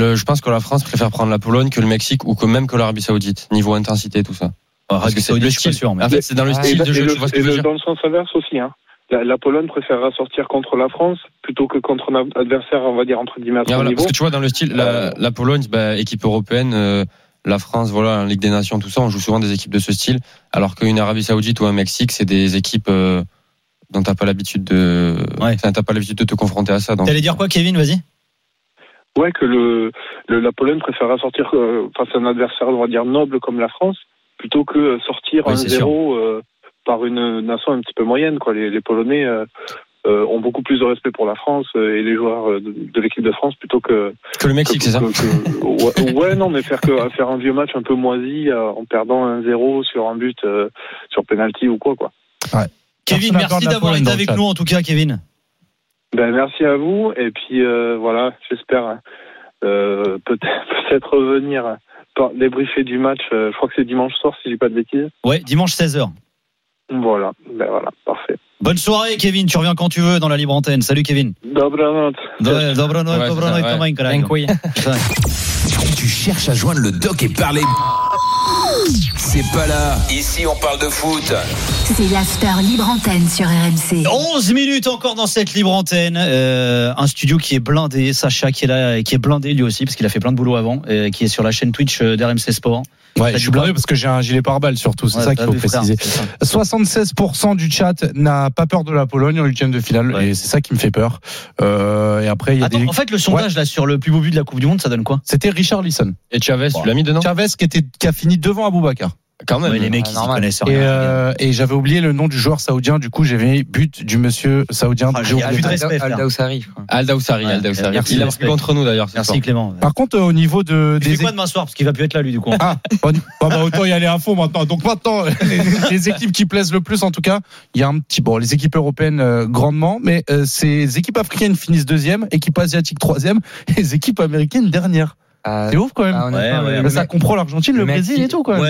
S9: la France préfère prendre la Pologne que le Mexique ou que même que l'Arabie Saoudite. Niveau intensité, tout ça. Parce que c'est le style. En fait, c'est dans le style de jeu. Tu vois ce que je veux dire.
S14: Dans le sens inverse aussi, hein. La Pologne préférera sortir contre la France plutôt que contre un adversaire, on va dire, entre guillemets, à son niveau.
S9: Parce que tu vois, dans le style, la Pologne, équipe européenne, la France, voilà, en Ligue des Nations, tout ça, on joue souvent des équipes de ce style, alors qu'une Arabie Saoudite ou un Mexique, c'est des équipes dont t'as pas l'habitude t'as pas l'habitude de te confronter à ça. Donc.
S5: T'allais dire quoi, Kevin? Vas-y.
S14: Ouais, que la Pologne préférera sortir face à un adversaire, on va dire, noble comme la France, plutôt que sortir 1-0 par une nation un petit peu moyenne, quoi. Les Polonais ont beaucoup plus de respect pour la France et les joueurs de l'équipe de France plutôt que
S9: le Mexique, c'est ça.
S14: Ouais, non, mais faire un vieux match un peu moisi en perdant 1-0 sur un but sur penalty ou quoi.
S6: Ouais.
S5: Kevin, merci d'avoir été avec nous en tout cas, Kevin.
S14: Ben merci à vous et puis voilà, j'espère peut-être revenir débriefer du match. Je crois que c'est dimanche soir si j'ai pas de bêtises.
S5: Ouais, dimanche 16h.
S14: Voilà, parfait.
S5: Bonne soirée, Kevin. Tu reviens quand tu veux dans la libre antenne. Salut, Kevin.
S14: Dobranoc.
S4: Tu cherches à joindre le doc et parler. C'est pas là. Ici, on parle de foot.
S3: C'est l'after libre antenne sur RMC.
S5: 11 minutes encore dans cette libre antenne. Un studio qui est blindé. Sacha qui est là et qui est blindé lui aussi parce qu'il a fait plein de boulot avant. Qui est sur la chaîne Twitch d'RMC Sport.
S6: Ouais, je suis blindé parce que j'ai un gilet pare-balles surtout, c'est ça qu'il faut préciser. 76% du chat n'a pas peur de la Pologne en 8e de finale et c'est ça qui me fait peur. Et après il y a
S5: en fait le sondage là sur le plus beau but de la Coupe du Monde, ça donne quoi?
S6: C'était Richarlison.
S9: Et Chavez, tu l'as mis dedans?
S6: Chavez qui a fini devant Aboubacar.
S9: Quand même,
S5: les mecs ils connaissent rien.
S6: Et j'avais oublié le nom du joueur saoudien, du coup j'ai mis but du monsieur saoudien.
S10: Al Daoussari.
S9: Al Daoussari. Il a marqué contre nous d'ailleurs.
S5: Merci Clément.
S6: Par contre au niveau des
S5: c'est quoi demain soir parce qu'il va plus être là lui du coup.
S6: Autant y aller à fond maintenant. Donc maintenant les équipes qui plaisent le plus en tout cas, il y a un petit les équipes européennes grandement, mais ces équipes africaines finissent 2e, équipes asiatiques 3e, et les équipes américaines dernière. C'est ouf quand même. Ça comprend l'Argentine, le Brésil et tout quoi.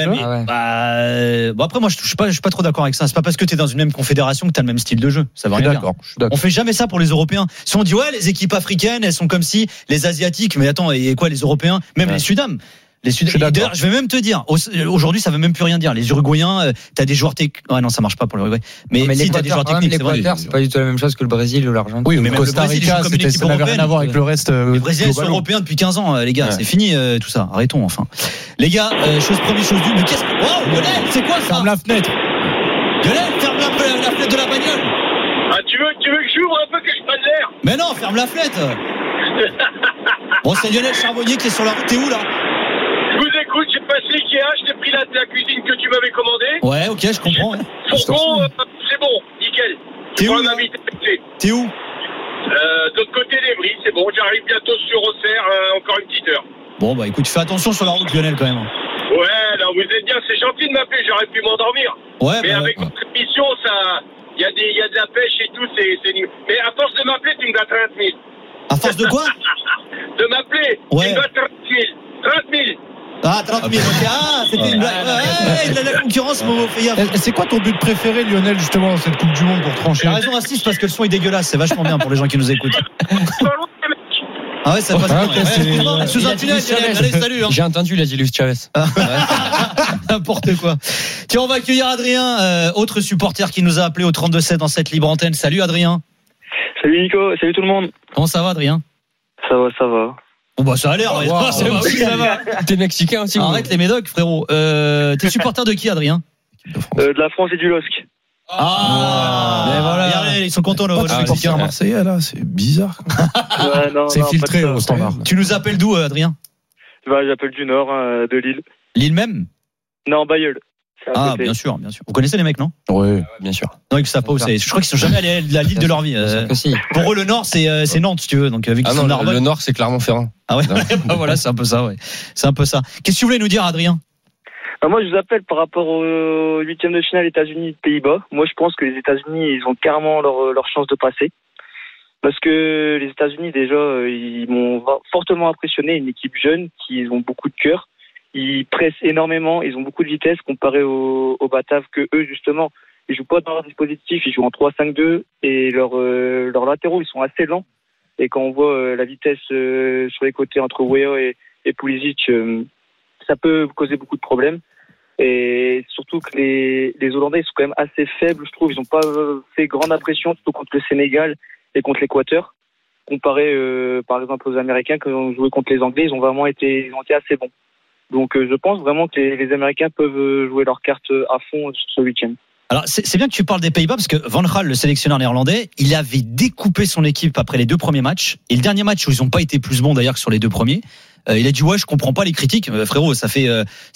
S5: Bon après moi je suis pas trop d'accord avec ça. C'est pas parce que t'es dans une même confédération que t'as le même style de jeu. Ça va rien dire. On fait jamais ça pour les Européens. Si on dit les équipes africaines elles sont comme si les asiatiques, mais attends et quoi les Européens, même les Sudam. D'ailleurs, je vais même te dire, aujourd'hui, ça veut même plus rien dire. Les Uruguayens, t'as des joueurs techniques. Ouais, non, ça marche pas pour l'Uruguay. Mais si t'as des joueurs techniques,
S10: c'est pas du tout la même chose que le Brésil ou l'Argentine.
S6: Oui, mais le Costa Rica, ça n'avait rien à voir avec le reste.
S5: Les Brésiliens sont européens depuis 15 ans, les gars. C'est fini, tout ça. Arrêtons, enfin. Les gars, chose première, chose due. Mais qu'est-ce que, oh, Lionel, c'est quoi ça?
S6: Ferme la fenêtre.
S5: Lionel, ferme la fenêtre de la bagnole.
S15: Ah, tu veux que j'ouvre un peu, que je prenne l'air?
S5: Mais non, ferme la fenêtre. Bon, c'est Lionel Charbonnier qui est sur la route. T'es où, là?
S15: Je vous écoute, j'ai passé Ikea, je t'ai pris la cuisine que tu m'avais commandée.
S5: Ouais, ok, je comprends.
S15: Fourgon, c'est bon, nickel.
S5: T'es où? T'es où?
S15: De l'autre côté des Bries, c'est bon, j'arrive bientôt sur Auxerre, encore une petite heure.
S5: Bon, bah écoute, fais attention sur la route, Lionel, quand même.
S15: Ouais, non, vous êtes bien, c'est gentil de m'appeler, j'aurais pu m'endormir.
S5: Ouais,
S15: mais avec votre émission, ça, il y a de la pêche et tout, c'est. Mais à force de m'appeler, tu me dois 30 000.
S5: À force de quoi?
S15: De m'appeler, tu me dois 30 000. 30 000.
S5: Ah, 30 000, ok. Ah, c'était une blague. Il a la concurrence, Momo, fais gaffe.
S6: C'est quoi ton but préféré, Lionel, justement, dans cette Coupe du Monde pour trancher?
S5: T'as raison, assiste, parce que le son est dégueulasse. C'est vachement bien pour les gens qui nous écoutent. Ah ouais, ça passe bien. Sous un tunnel, allez, salut.
S9: J'ai entendu, il a dit Luis Chavez.
S5: N'importe quoi. Tiens, on va accueillir Adrien, autre supporter qui nous a appelé au 32-7 dans cette libre antenne. Salut Adrien.
S16: Salut Nico, salut tout le monde.
S5: Comment ça va Adrien?
S16: Ça va.
S5: Bon bah ça a l'air. Ça va.
S9: T'es mexicain aussi.
S5: Arrête les médocs, frérot. T'es supporter de qui, Adrien?
S16: De la France et du LOSC.
S5: Mais voilà. Regardez, ils sont contents le
S6: supporter marseillais là, c'est bizarre.
S16: Ouais, non,
S6: c'est filtré au standard.
S5: Tu nous appelles d'où, Adrien?
S16: J'appelle du Nord, de Lille.
S5: Lille même?
S16: Non, Bayeul.
S5: Ah, bien sûr. Vous connaissez les mecs, non?
S6: Oui,
S9: bien sûr.
S5: Non, ils savent pas où c'est. Je crois qu'ils sont jamais allés à la Lille de leur vie. Pour eux, le Nord, c'est Nantes, si tu veux. Donc, vu qu'ils sont
S9: le Nord, c'est Clermont-Ferrand.
S5: Ah ouais. Voilà, c'est un peu ça, ouais. C'est un peu ça. Qu'est-ce que tu voulais nous dire, Adrien?
S16: Moi, je vous appelle par rapport au 8e de finale États-Unis-Pays-Bas. Moi, je pense que les États-Unis, ils ont carrément leur chance de passer. Parce que les États-Unis, déjà, ils m'ont fortement impressionné. Une équipe jeune, qui ont beaucoup de cœur. Ils pressent énormément, ils ont beaucoup de vitesse comparé aux Bataves que eux, justement. Ils jouent pas dans leur dispositif, ils jouent en 3-5-2 et leurs latéraux, ils sont assez lents. Et quand on voit la vitesse sur les côtés entre Weah et Pulisic, ça peut causer beaucoup de problèmes. Et surtout que les Hollandais, ils sont quand même assez faibles, je trouve. Ils n'ont pas fait grande impression, surtout contre le Sénégal et contre l'Équateur. Comparé, par exemple, aux Américains qui ont joué contre les Anglais, ils ont été assez bons. Donc je pense vraiment que les Américains peuvent jouer leur carte à fond sur ce week-end.
S5: Alors c'est bien que tu parles des Pays-Bas parce que Van Gaal, le sélectionneur néerlandais, il avait découpé son équipe après les 2 premiers matchs. Et le dernier match où ils n'ont pas été plus bons d'ailleurs que sur les 2 premiers, il a dit je comprends pas les critiques, frérot. Ça fait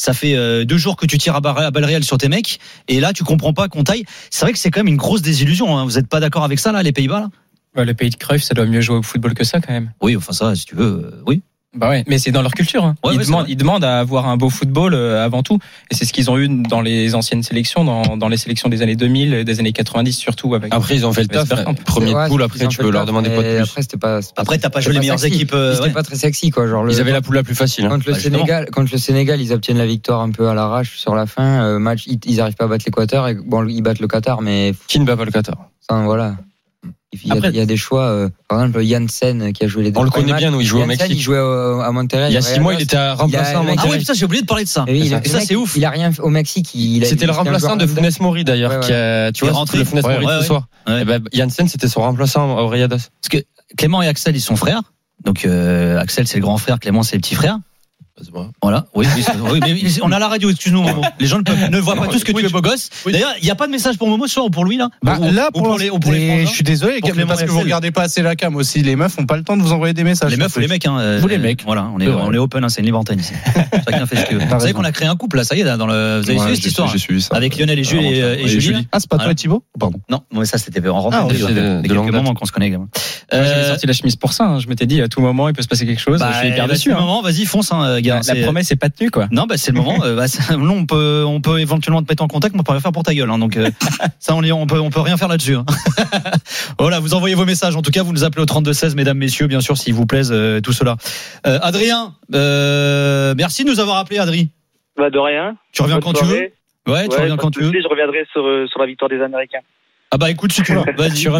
S5: 2 jours que tu tires à balles réelles sur tes mecs et là tu comprends pas qu'on taille. C'est vrai que c'est quand même une grosse désillusion. Vous êtes pas d'accord avec ça là, les Pays-Bas là?
S7: Le pays de Cruyff, ça doit mieux jouer au football que ça quand même.
S5: Oui, enfin ça, si tu veux, oui.
S7: Bah ouais, mais c'est dans leur culture. Hein. Ils demandent à avoir un beau football avant tout, et c'est ce qu'ils ont eu dans les anciennes sélections, dans les sélections des années 2000, des années 90 surtout. Après,
S9: ils ont fait le taf. Premier de poule, après tu peux leur demander quoi de plus.
S5: Après, t'as pas joué les meilleures équipes.
S10: C'était pas très sexy, quoi. Genre
S9: ils avaient la poule la plus facile.
S10: Contre le Sénégal, ils obtiennent la victoire un peu à l'arrache sur la fin. Match, ils arrivent pas à battre l'Équateur, et bon, ils battent le Qatar, mais
S9: qui ne bat pas le Qatar?
S10: Voilà. Il y a des choix, par exemple Janssen qui a joué les 2
S9: on le connaît bien, nous, il jouait au Mexique.
S10: Il jouait à Monterrey.
S9: Il y a 6 mois, il était remplaçant à Monterrey.
S5: Ah oui, putain, j'ai oublié de parler de ça.
S10: Ça, c'est ouf. Il a rien au Mexique.
S9: C'était le remplaçant de Funes Mori d'ailleurs, qui a, tu vois, rentré le Funes Mori ce soir. Janssen, c'était son remplaçant au Rayadas.
S5: Parce que Clément et Axel, ils sont frères. Donc Axel, c'est le grand frère, Clément, c'est le petit frère. Voilà, oui, mais on a la radio, excuse-nous Momo. Les gens ne voient pas tous que tu es beau gosse. D'ailleurs, il n'y a pas de message pour Momo ce soir ou pour lui là.
S6: Là, je suis désolé, parce que vous regardez pas assez la cam aussi. Les meufs ont pas le temps de vous envoyer des messages.
S5: Les meufs ou les mecs,
S6: vous les mecs.
S5: Voilà, on est open, c'est une libre antenne ici. Chacun fait ce qu'il veut. Vous savez qu'on a créé un couple là, ça y est, vous avez suivi cette histoire?
S8: J'ai suivi ça.
S5: Avec Lionel et Julie.
S6: Ah, c'est pas toi et Thibaut? Pardon.
S5: Non, mais ça c'était en rentrant de quelques moments qu'on se connaît.
S7: J'avais sorti la chemise pour ça. Je m'étais dit à tout moment il peut se passer quelque chose. Je suis hyper déçu.
S5: Vas-y, fonce, gars.
S7: La promesse est pas tenue, quoi.
S5: Non, c'est le moment. Nous, on peut éventuellement te mettre en contact, mais on peut rien faire pour ta gueule. Donc ça, on peut rien faire là-dessus. Voilà, vous envoyez vos messages. En tout cas, vous nous appelez au 32-16, mesdames, messieurs, bien sûr, s'il vous plaise, tout cela. Adrien, merci de nous avoir appelé, Adrien.
S16: De rien.
S5: Tu reviens quand tu veux. Ouais, tu reviens quand tu veux.
S16: Je reviendrai sur la victoire des Américains.
S5: Ah bah écoute, si tu veux. Vas-y,
S9: sur un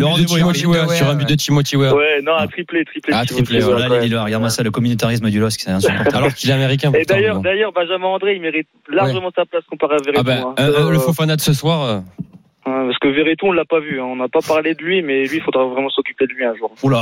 S9: but de Timothy Weah.
S16: Ouais, non, un triplé.
S5: Ah, triplé, voilà, regarde-moi ça, le communautarisme du LOSC, c'est insupportable.
S9: Alors qu'il est américain.
S16: Et d'ailleurs, Benjamin André, il mérite largement sa place comparé à Verretou.
S9: Le Fofana de ce soir.
S16: Parce que Verretou, on l'a pas vu. On n'a pas parlé de lui, mais lui, il faudra vraiment s'occuper de lui un jour.
S5: Oula.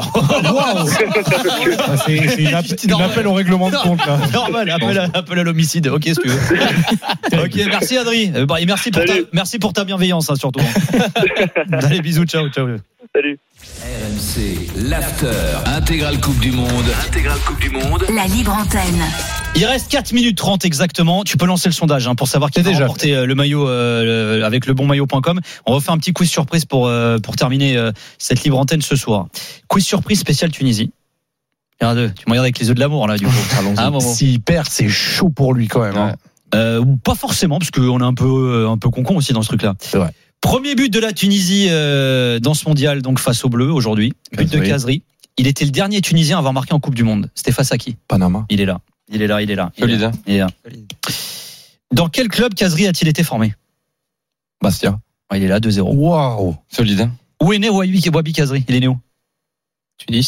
S6: C'est une appel au règlement de compte, là.
S5: Normal, appel à l'homicide. Ok, si tu veux. Ok, merci Adrien. Et merci pour ta bienveillance, surtout. Allez, bisous, ciao.
S16: Salut.
S4: RMC, l'after, intégrale Coupe du Monde.
S3: La libre antenne.
S5: Il reste 4 minutes 30 exactement. Tu peux lancer le sondage pour savoir qui va remporter le maillot avec lebonmaillot.com. On va faire un petit quiz surprise pour terminer cette libre antenne ce soir. Quiz surprise spécial Tunisie. Tu me regardes avec les yeux de l'amour là du coup.
S6: S'il perd, c'est chaud pour lui quand même.
S5: Pas forcément parce qu'on est un peu concon aussi dans ce truc là.
S6: C'est vrai.
S5: Premier but de la Tunisie dans ce mondial, donc face aux Bleus aujourd'hui. But de Khazri. Il était le dernier Tunisien à avoir marqué en Coupe du Monde. C'était face à qui?
S8: Panama.
S5: Il est là.
S9: Solide.
S5: Dans quel club Khazri a-t-il été formé?
S8: Bastia.
S5: Il est là, 2-0.
S6: Waouh.
S9: Solide.
S5: Où est né Wabi Khazri? Il est né où?
S7: Tunis.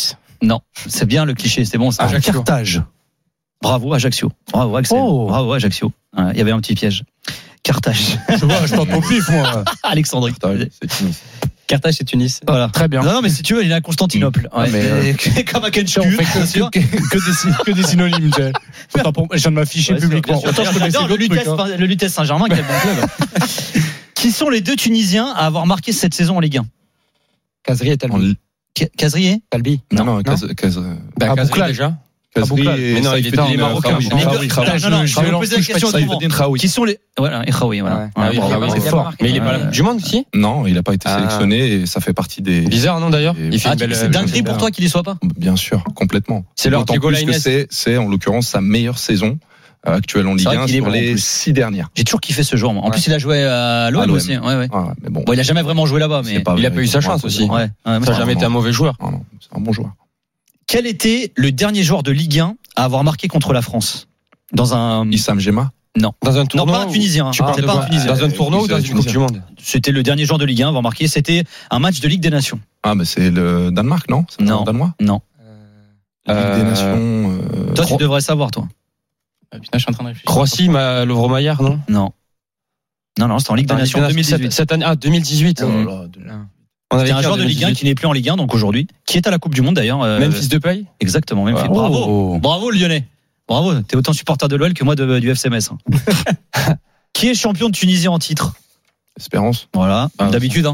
S5: Non, c'est bien le cliché, c'est bon. C'est Ajaccio.
S6: Carthage.
S5: Bravo Ajaccio. Bravo Axel. Bravo Ajaccio. Il y avait un petit piège. Carthage.
S6: Je tente au pif, moi.
S5: Alexandrie.
S7: Carthage, c'est Tunis.
S5: Voilà.
S6: Très bien.
S5: Non, mais si tu veux, il est à Constantinople.
S6: Ouais, mais
S5: comme à Kenchku.
S6: On fait que des synonymes. Je viens de m'afficher publiquement.
S5: Attends, je connaissais le Lutèce Saint-Germain, quel bon club. Qui sont les deux Tunisiens à avoir marqué cette saison en Ligue 1?
S10: Kazri et Talbi.
S5: Kazri et
S10: Talbi.
S8: Non, Kazri
S7: déjà.
S8: Mais non, il est marocain.
S5: Non, je vais poser la question autrement. Qui sont les. Voilà, Khaoui, voilà.
S8: C'est fort.
S7: Mais il est pas là. Du monde ici?
S8: Non, il n'a pas été sélectionné et ça fait partie des.
S7: Bizarre, non, d'ailleurs?
S5: C'est dinguerie pour toi qu'il y soit pas?
S8: Bien sûr, complètement.
S7: C'est leur
S8: Diego Lainez. C'est en l'occurrence sa meilleure saison actuelle en Ligue 1 sur les 6 dernières.
S5: J'ai toujours kiffé ce joueur. En plus, il a joué à l'OM aussi. Ouais.
S8: Mais bon,
S5: il a jamais vraiment joué là-bas, mais
S7: il a pas eu sa chance aussi.
S5: Ouais.
S7: Ça n'a jamais été un mauvais joueur.
S8: C'est un bon joueur.
S5: Quel était le dernier joueur de Ligue 1 à avoir marqué contre la France? Dans un.
S8: Issam Gema?
S5: Non.
S7: Dans un tournoi?
S5: Non, pas un Tunisien.
S7: Tu parles pas un Tunisien. Dans un tournoi ou dans une Coupe du Monde?
S5: C'était le dernier joueur de Ligue 1 à avoir marqué. C'était un match de Ligue des Nations.
S8: Ah, mais c'est le Danemark, non?
S5: Non.
S8: Le Danois?
S5: Non.
S8: Ligue des Nations.
S5: Toi, tu devrais savoir, toi.
S7: Putain, je suis en train de réfléchir. Croatie, Lovro-Maillard, non?
S5: Non, c'était en Ligue des Nations 2018.
S7: Cette année, 2018.
S5: C'est un joueur de Ligue 1 qui n'est plus en Ligue 1, donc aujourd'hui, qui est à la Coupe du Monde d'ailleurs.
S7: Memphis Depay.
S5: Exactement, Memphis. Bravo le Lyonnais. Bravo, t'es autant supporter de l'OL que moi du FC Metz. Qui est champion de Tunisie en titre?
S8: Espérance.
S5: Voilà, d'habitude.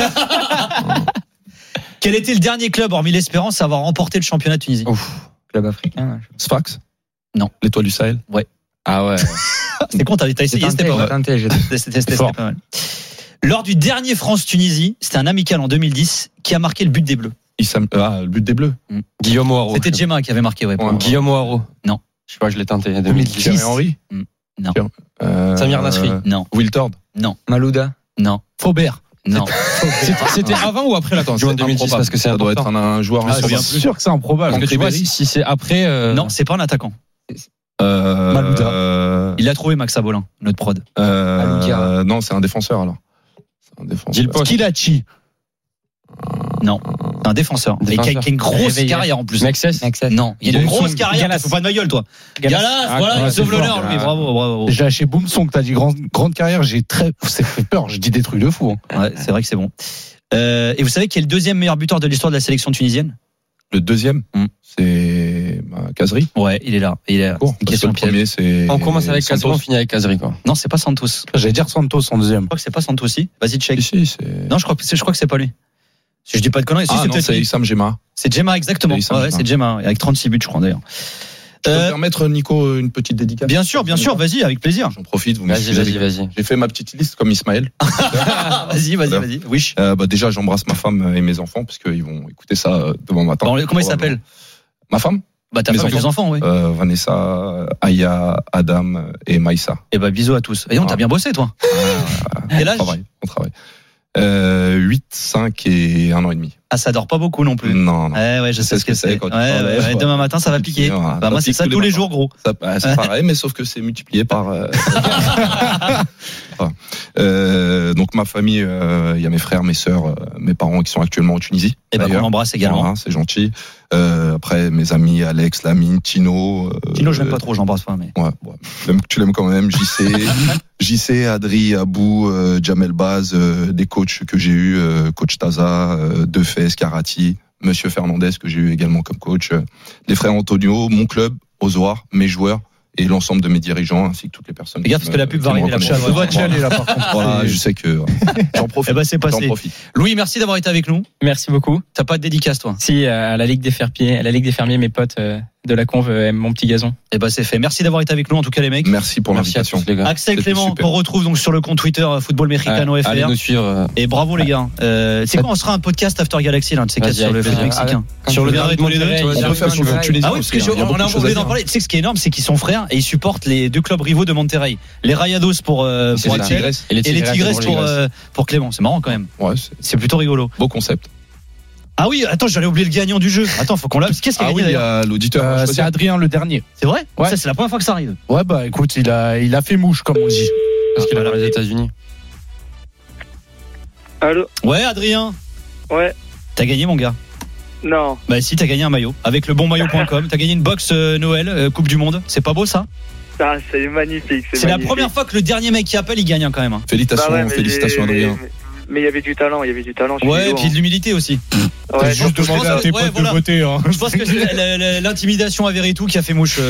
S5: Quel était le dernier club, hormis l'Espérance, à avoir remporté le championnat de Tunisie?
S10: Club africain.
S8: Sfax?
S5: Non.
S8: L'Étoile du Sahel?
S5: Ouais.
S8: Ah ouais.
S5: C'était con, t'as essayé, c'était pas mal. C'était pas mal. Lors du dernier France-Tunisie, c'était un amical en 2010 qui a marqué le but des Bleus.
S8: Le but des Bleus.
S7: Guillaume Ouaro.
S5: C'était Djema qui avait marqué,
S7: Guillaume Ouaro.
S5: Non.
S7: Je sais pas, je l'ai tenté. 2010.
S8: Thierry Henry?
S5: Non.
S7: Samir Nasri?
S5: Non.
S8: Wiltord?
S5: Non.
S10: Malouda?
S5: Non.
S6: Faubert?
S5: Non.
S7: C'était avant ou après la Coupe du Monde 2010 parce que
S8: ça doit être un joueur.
S6: C'est sûr que c'est improbable.
S7: Parce que tu vois, si c'est après.
S5: Non, c'est pas un attaquant.
S6: Malouda.
S5: Il l'a trouvé, Max Abolin, notre prod.
S8: Non, c'est un défenseur alors.
S5: Skilachi. Non, c'est un défenseur. Et qui a une grosse carrière en plus.
S7: Mexès.
S5: Non, il a une grosse carrière. Faut pas de ma gueule, toi. Galas, voilà, il sauve l'honneur, lui. Bravo.
S6: J'ai lâché Boumsong, t'as dit grande carrière, ça fait peur, je dis des trucs de fou.
S5: Ouais, c'est vrai que c'est bon. Et vous savez qui est le deuxième meilleur buteur de l'histoire de la sélection tunisienne?
S8: Le deuxième, c'est Kazri.
S5: Ouais, il est là.
S8: Le premier, c'est.
S7: On commence avec Kazri, on finit avec Kazri, quoi.
S5: Non, c'est pas Santos.
S6: J'allais dire Santos en deuxième.
S5: Je crois que c'est pas Santos aussi. Vas-y, check.
S8: Non,
S5: je crois que c'est pas lui. Si je dis pas de conneries,
S8: c'est Issam Gema.
S5: C'est Gema, exactement. C'est Gema, avec 36 buts, je crois d'ailleurs.
S8: Je peux me permettre, Nico, une petite dédicace?
S5: Bien sûr, vas-y, avec plaisir.
S8: J'en profite,
S7: Vas-y.
S8: J'ai fait ma petite liste comme Ismaël.
S5: Vas-y. Wish.
S8: Déjà, j'embrasse ma femme et mes enfants, parce qu'ils vont écouter ça demain matin.
S5: Comment ils s'appellent?
S8: Ma femme?
S5: Ta femme et tes enfants, oui.
S8: Vanessa, Aya, Adam et Maïssa.
S5: Et bisous à tous. Et on t'a bien bossé, toi. Quel âge?
S8: On travaille. 8, 5 et 1 an et demi.
S5: Ah, ça dort pas beaucoup non plus.
S8: Non.
S5: Ouais, je sais ce que c'est. Demain matin, ça va piquer. Moi, c'est ça tous les jours, gros.
S8: C'est pareil, mais sauf que c'est multiplié par. Donc ma famille, il y a mes frères, mes sœurs, mes parents qui sont actuellement en Tunisie.
S5: Et on l'embrasse également.
S8: Voilà, c'est gentil. Après mes amis Alex, Lamine, Tino.
S5: Tino, j'aime pas trop, j'embrasse pas. Mais.
S8: Ouais. Tu l'aimes quand même. JC, Adri, Abou, Jamel Baz, des coachs que j'ai eu, coach Taza, Defez, Karati, Monsieur Fernandez que j'ai eu également comme coach, les frères Antonio, mon club, Ozoir, mes joueurs. Et l'ensemble de mes dirigeants ainsi que toutes les personnes.
S5: Fais gaffe parce que la pub va arriver.
S6: Là, par contre.
S8: Voilà, je sais que j'en profite.
S5: C'est passé. Louis, merci d'avoir été avec nous.
S7: Merci beaucoup.
S5: T'as pas de dédicace, toi?
S7: Si, à la Ligue des Fermiers, mes potes de la conve aiment mon petit gazon.
S5: C'est fait. Merci d'avoir été avec nous, en tout cas, les mecs.
S8: Merci pour l'invitation.
S5: Axel Clément, qu'on retrouve donc sur le compte Twitter Football Mexicano FR.
S7: Allez nous suivre.
S5: Et bravo, les gars. C'est quoi, on sera un podcast After Galaxy, là, de ces cas sur le foot mexicain.
S7: Sur le dernier de Monterrey.
S8: On peut faire sur le foot tunisien.
S5: Ah oui, parce qu'on a oublié d'en parler. Tu sais que ce qui est énorme, c'est qu'ils sont frères et ils supportent les deux clubs rivaux de Monterrey. Les Rayados pour Axel et les Tigres pour Clément. C'est marrant quand même.
S8: Ouais,
S5: c'est plutôt rigolo.
S8: Beau concept.
S5: Ah oui, attends, j'allais oublier le gagnant du jeu. Attends, faut qu'on l'a. Qu'est-ce qu'il a gagné
S8: il y a l'auditeur.
S6: C'est Adrien, le dernier.
S5: C'est vrai?
S6: Ouais.
S5: Ça, c'est la première fois que ça arrive.
S6: Ouais, écoute, il a fait mouche, comme on dit.
S7: Parce qu'il est dans les États-Unis.
S16: Allô?
S5: Ouais, Adrien.
S16: Ouais.
S5: T'as gagné, mon gars.
S16: Non.
S5: Bah si, t'as gagné un maillot. Avec le bonmaillot.com, t'as gagné une box Noël, Coupe du Monde. C'est pas beau ça?
S16: Ah, c'est magnifique.
S5: C'est la première fois que le dernier mec qui appelle, il gagne quand même.
S8: Félicitations Adrien.
S16: Mais il y avait du talent,
S5: Ouais, et puis de l'humilité aussi.
S16: Ouais,
S6: juste demander à tes potes de voter. Hein.
S5: Je pense que c'est l'intimidation à Veretout qui a fait mouche.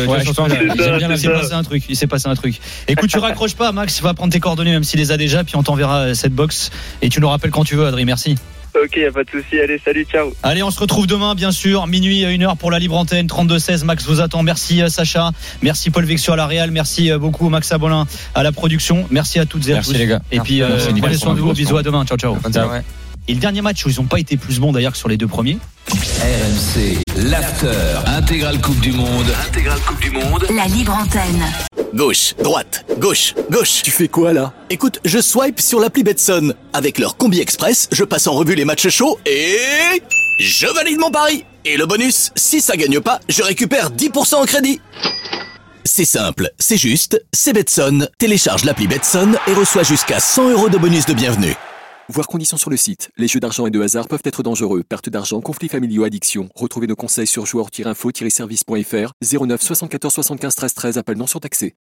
S5: Il s'est passé un truc. Écoute, tu raccroches pas, Max, va prendre tes coordonnées même s'il les a déjà, puis on t'enverra cette box et tu nous rappelles quand tu veux, Adrien. Merci.
S16: Ok, y a pas de souci. Allez, salut, ciao.
S5: Allez, on se retrouve demain, bien sûr, minuit à 1h pour la libre antenne, 32-16. Max vous attend. Merci Sacha, merci Paul Vexio à la Réal, merci beaucoup Max Abolin à la production. Merci à toutes et à tous.
S9: Merci les gars.
S5: Et puis prenez soin de vous. Bisous à demain. Ciao, ciao. Et le dernier match où ils n'ont pas été plus bons d'ailleurs que sur les deux premiers.
S4: RMC, l'after, intégrale Coupe du Monde.
S3: La libre antenne.
S1: Gauche, droite, gauche, gauche.
S2: Tu fais quoi là?
S1: Écoute, je swipe sur l'appli Betson. Avec leur Combi Express, je passe en revue les matchs chauds et je valide mon pari. Et le bonus, si ça gagne pas, je récupère 10% en crédit. C'est simple, c'est juste, c'est Betson. Télécharge l'appli Betson et reçois jusqu'à 100 € de bonus de bienvenue.
S2: Voir conditions sur le site. Les jeux d'argent et de hasard peuvent être dangereux. Perte d'argent, conflits familiaux, addiction. Retrouvez nos conseils sur joueur-info-service.fr 09 74 75 13 13. Appel non surtaxé.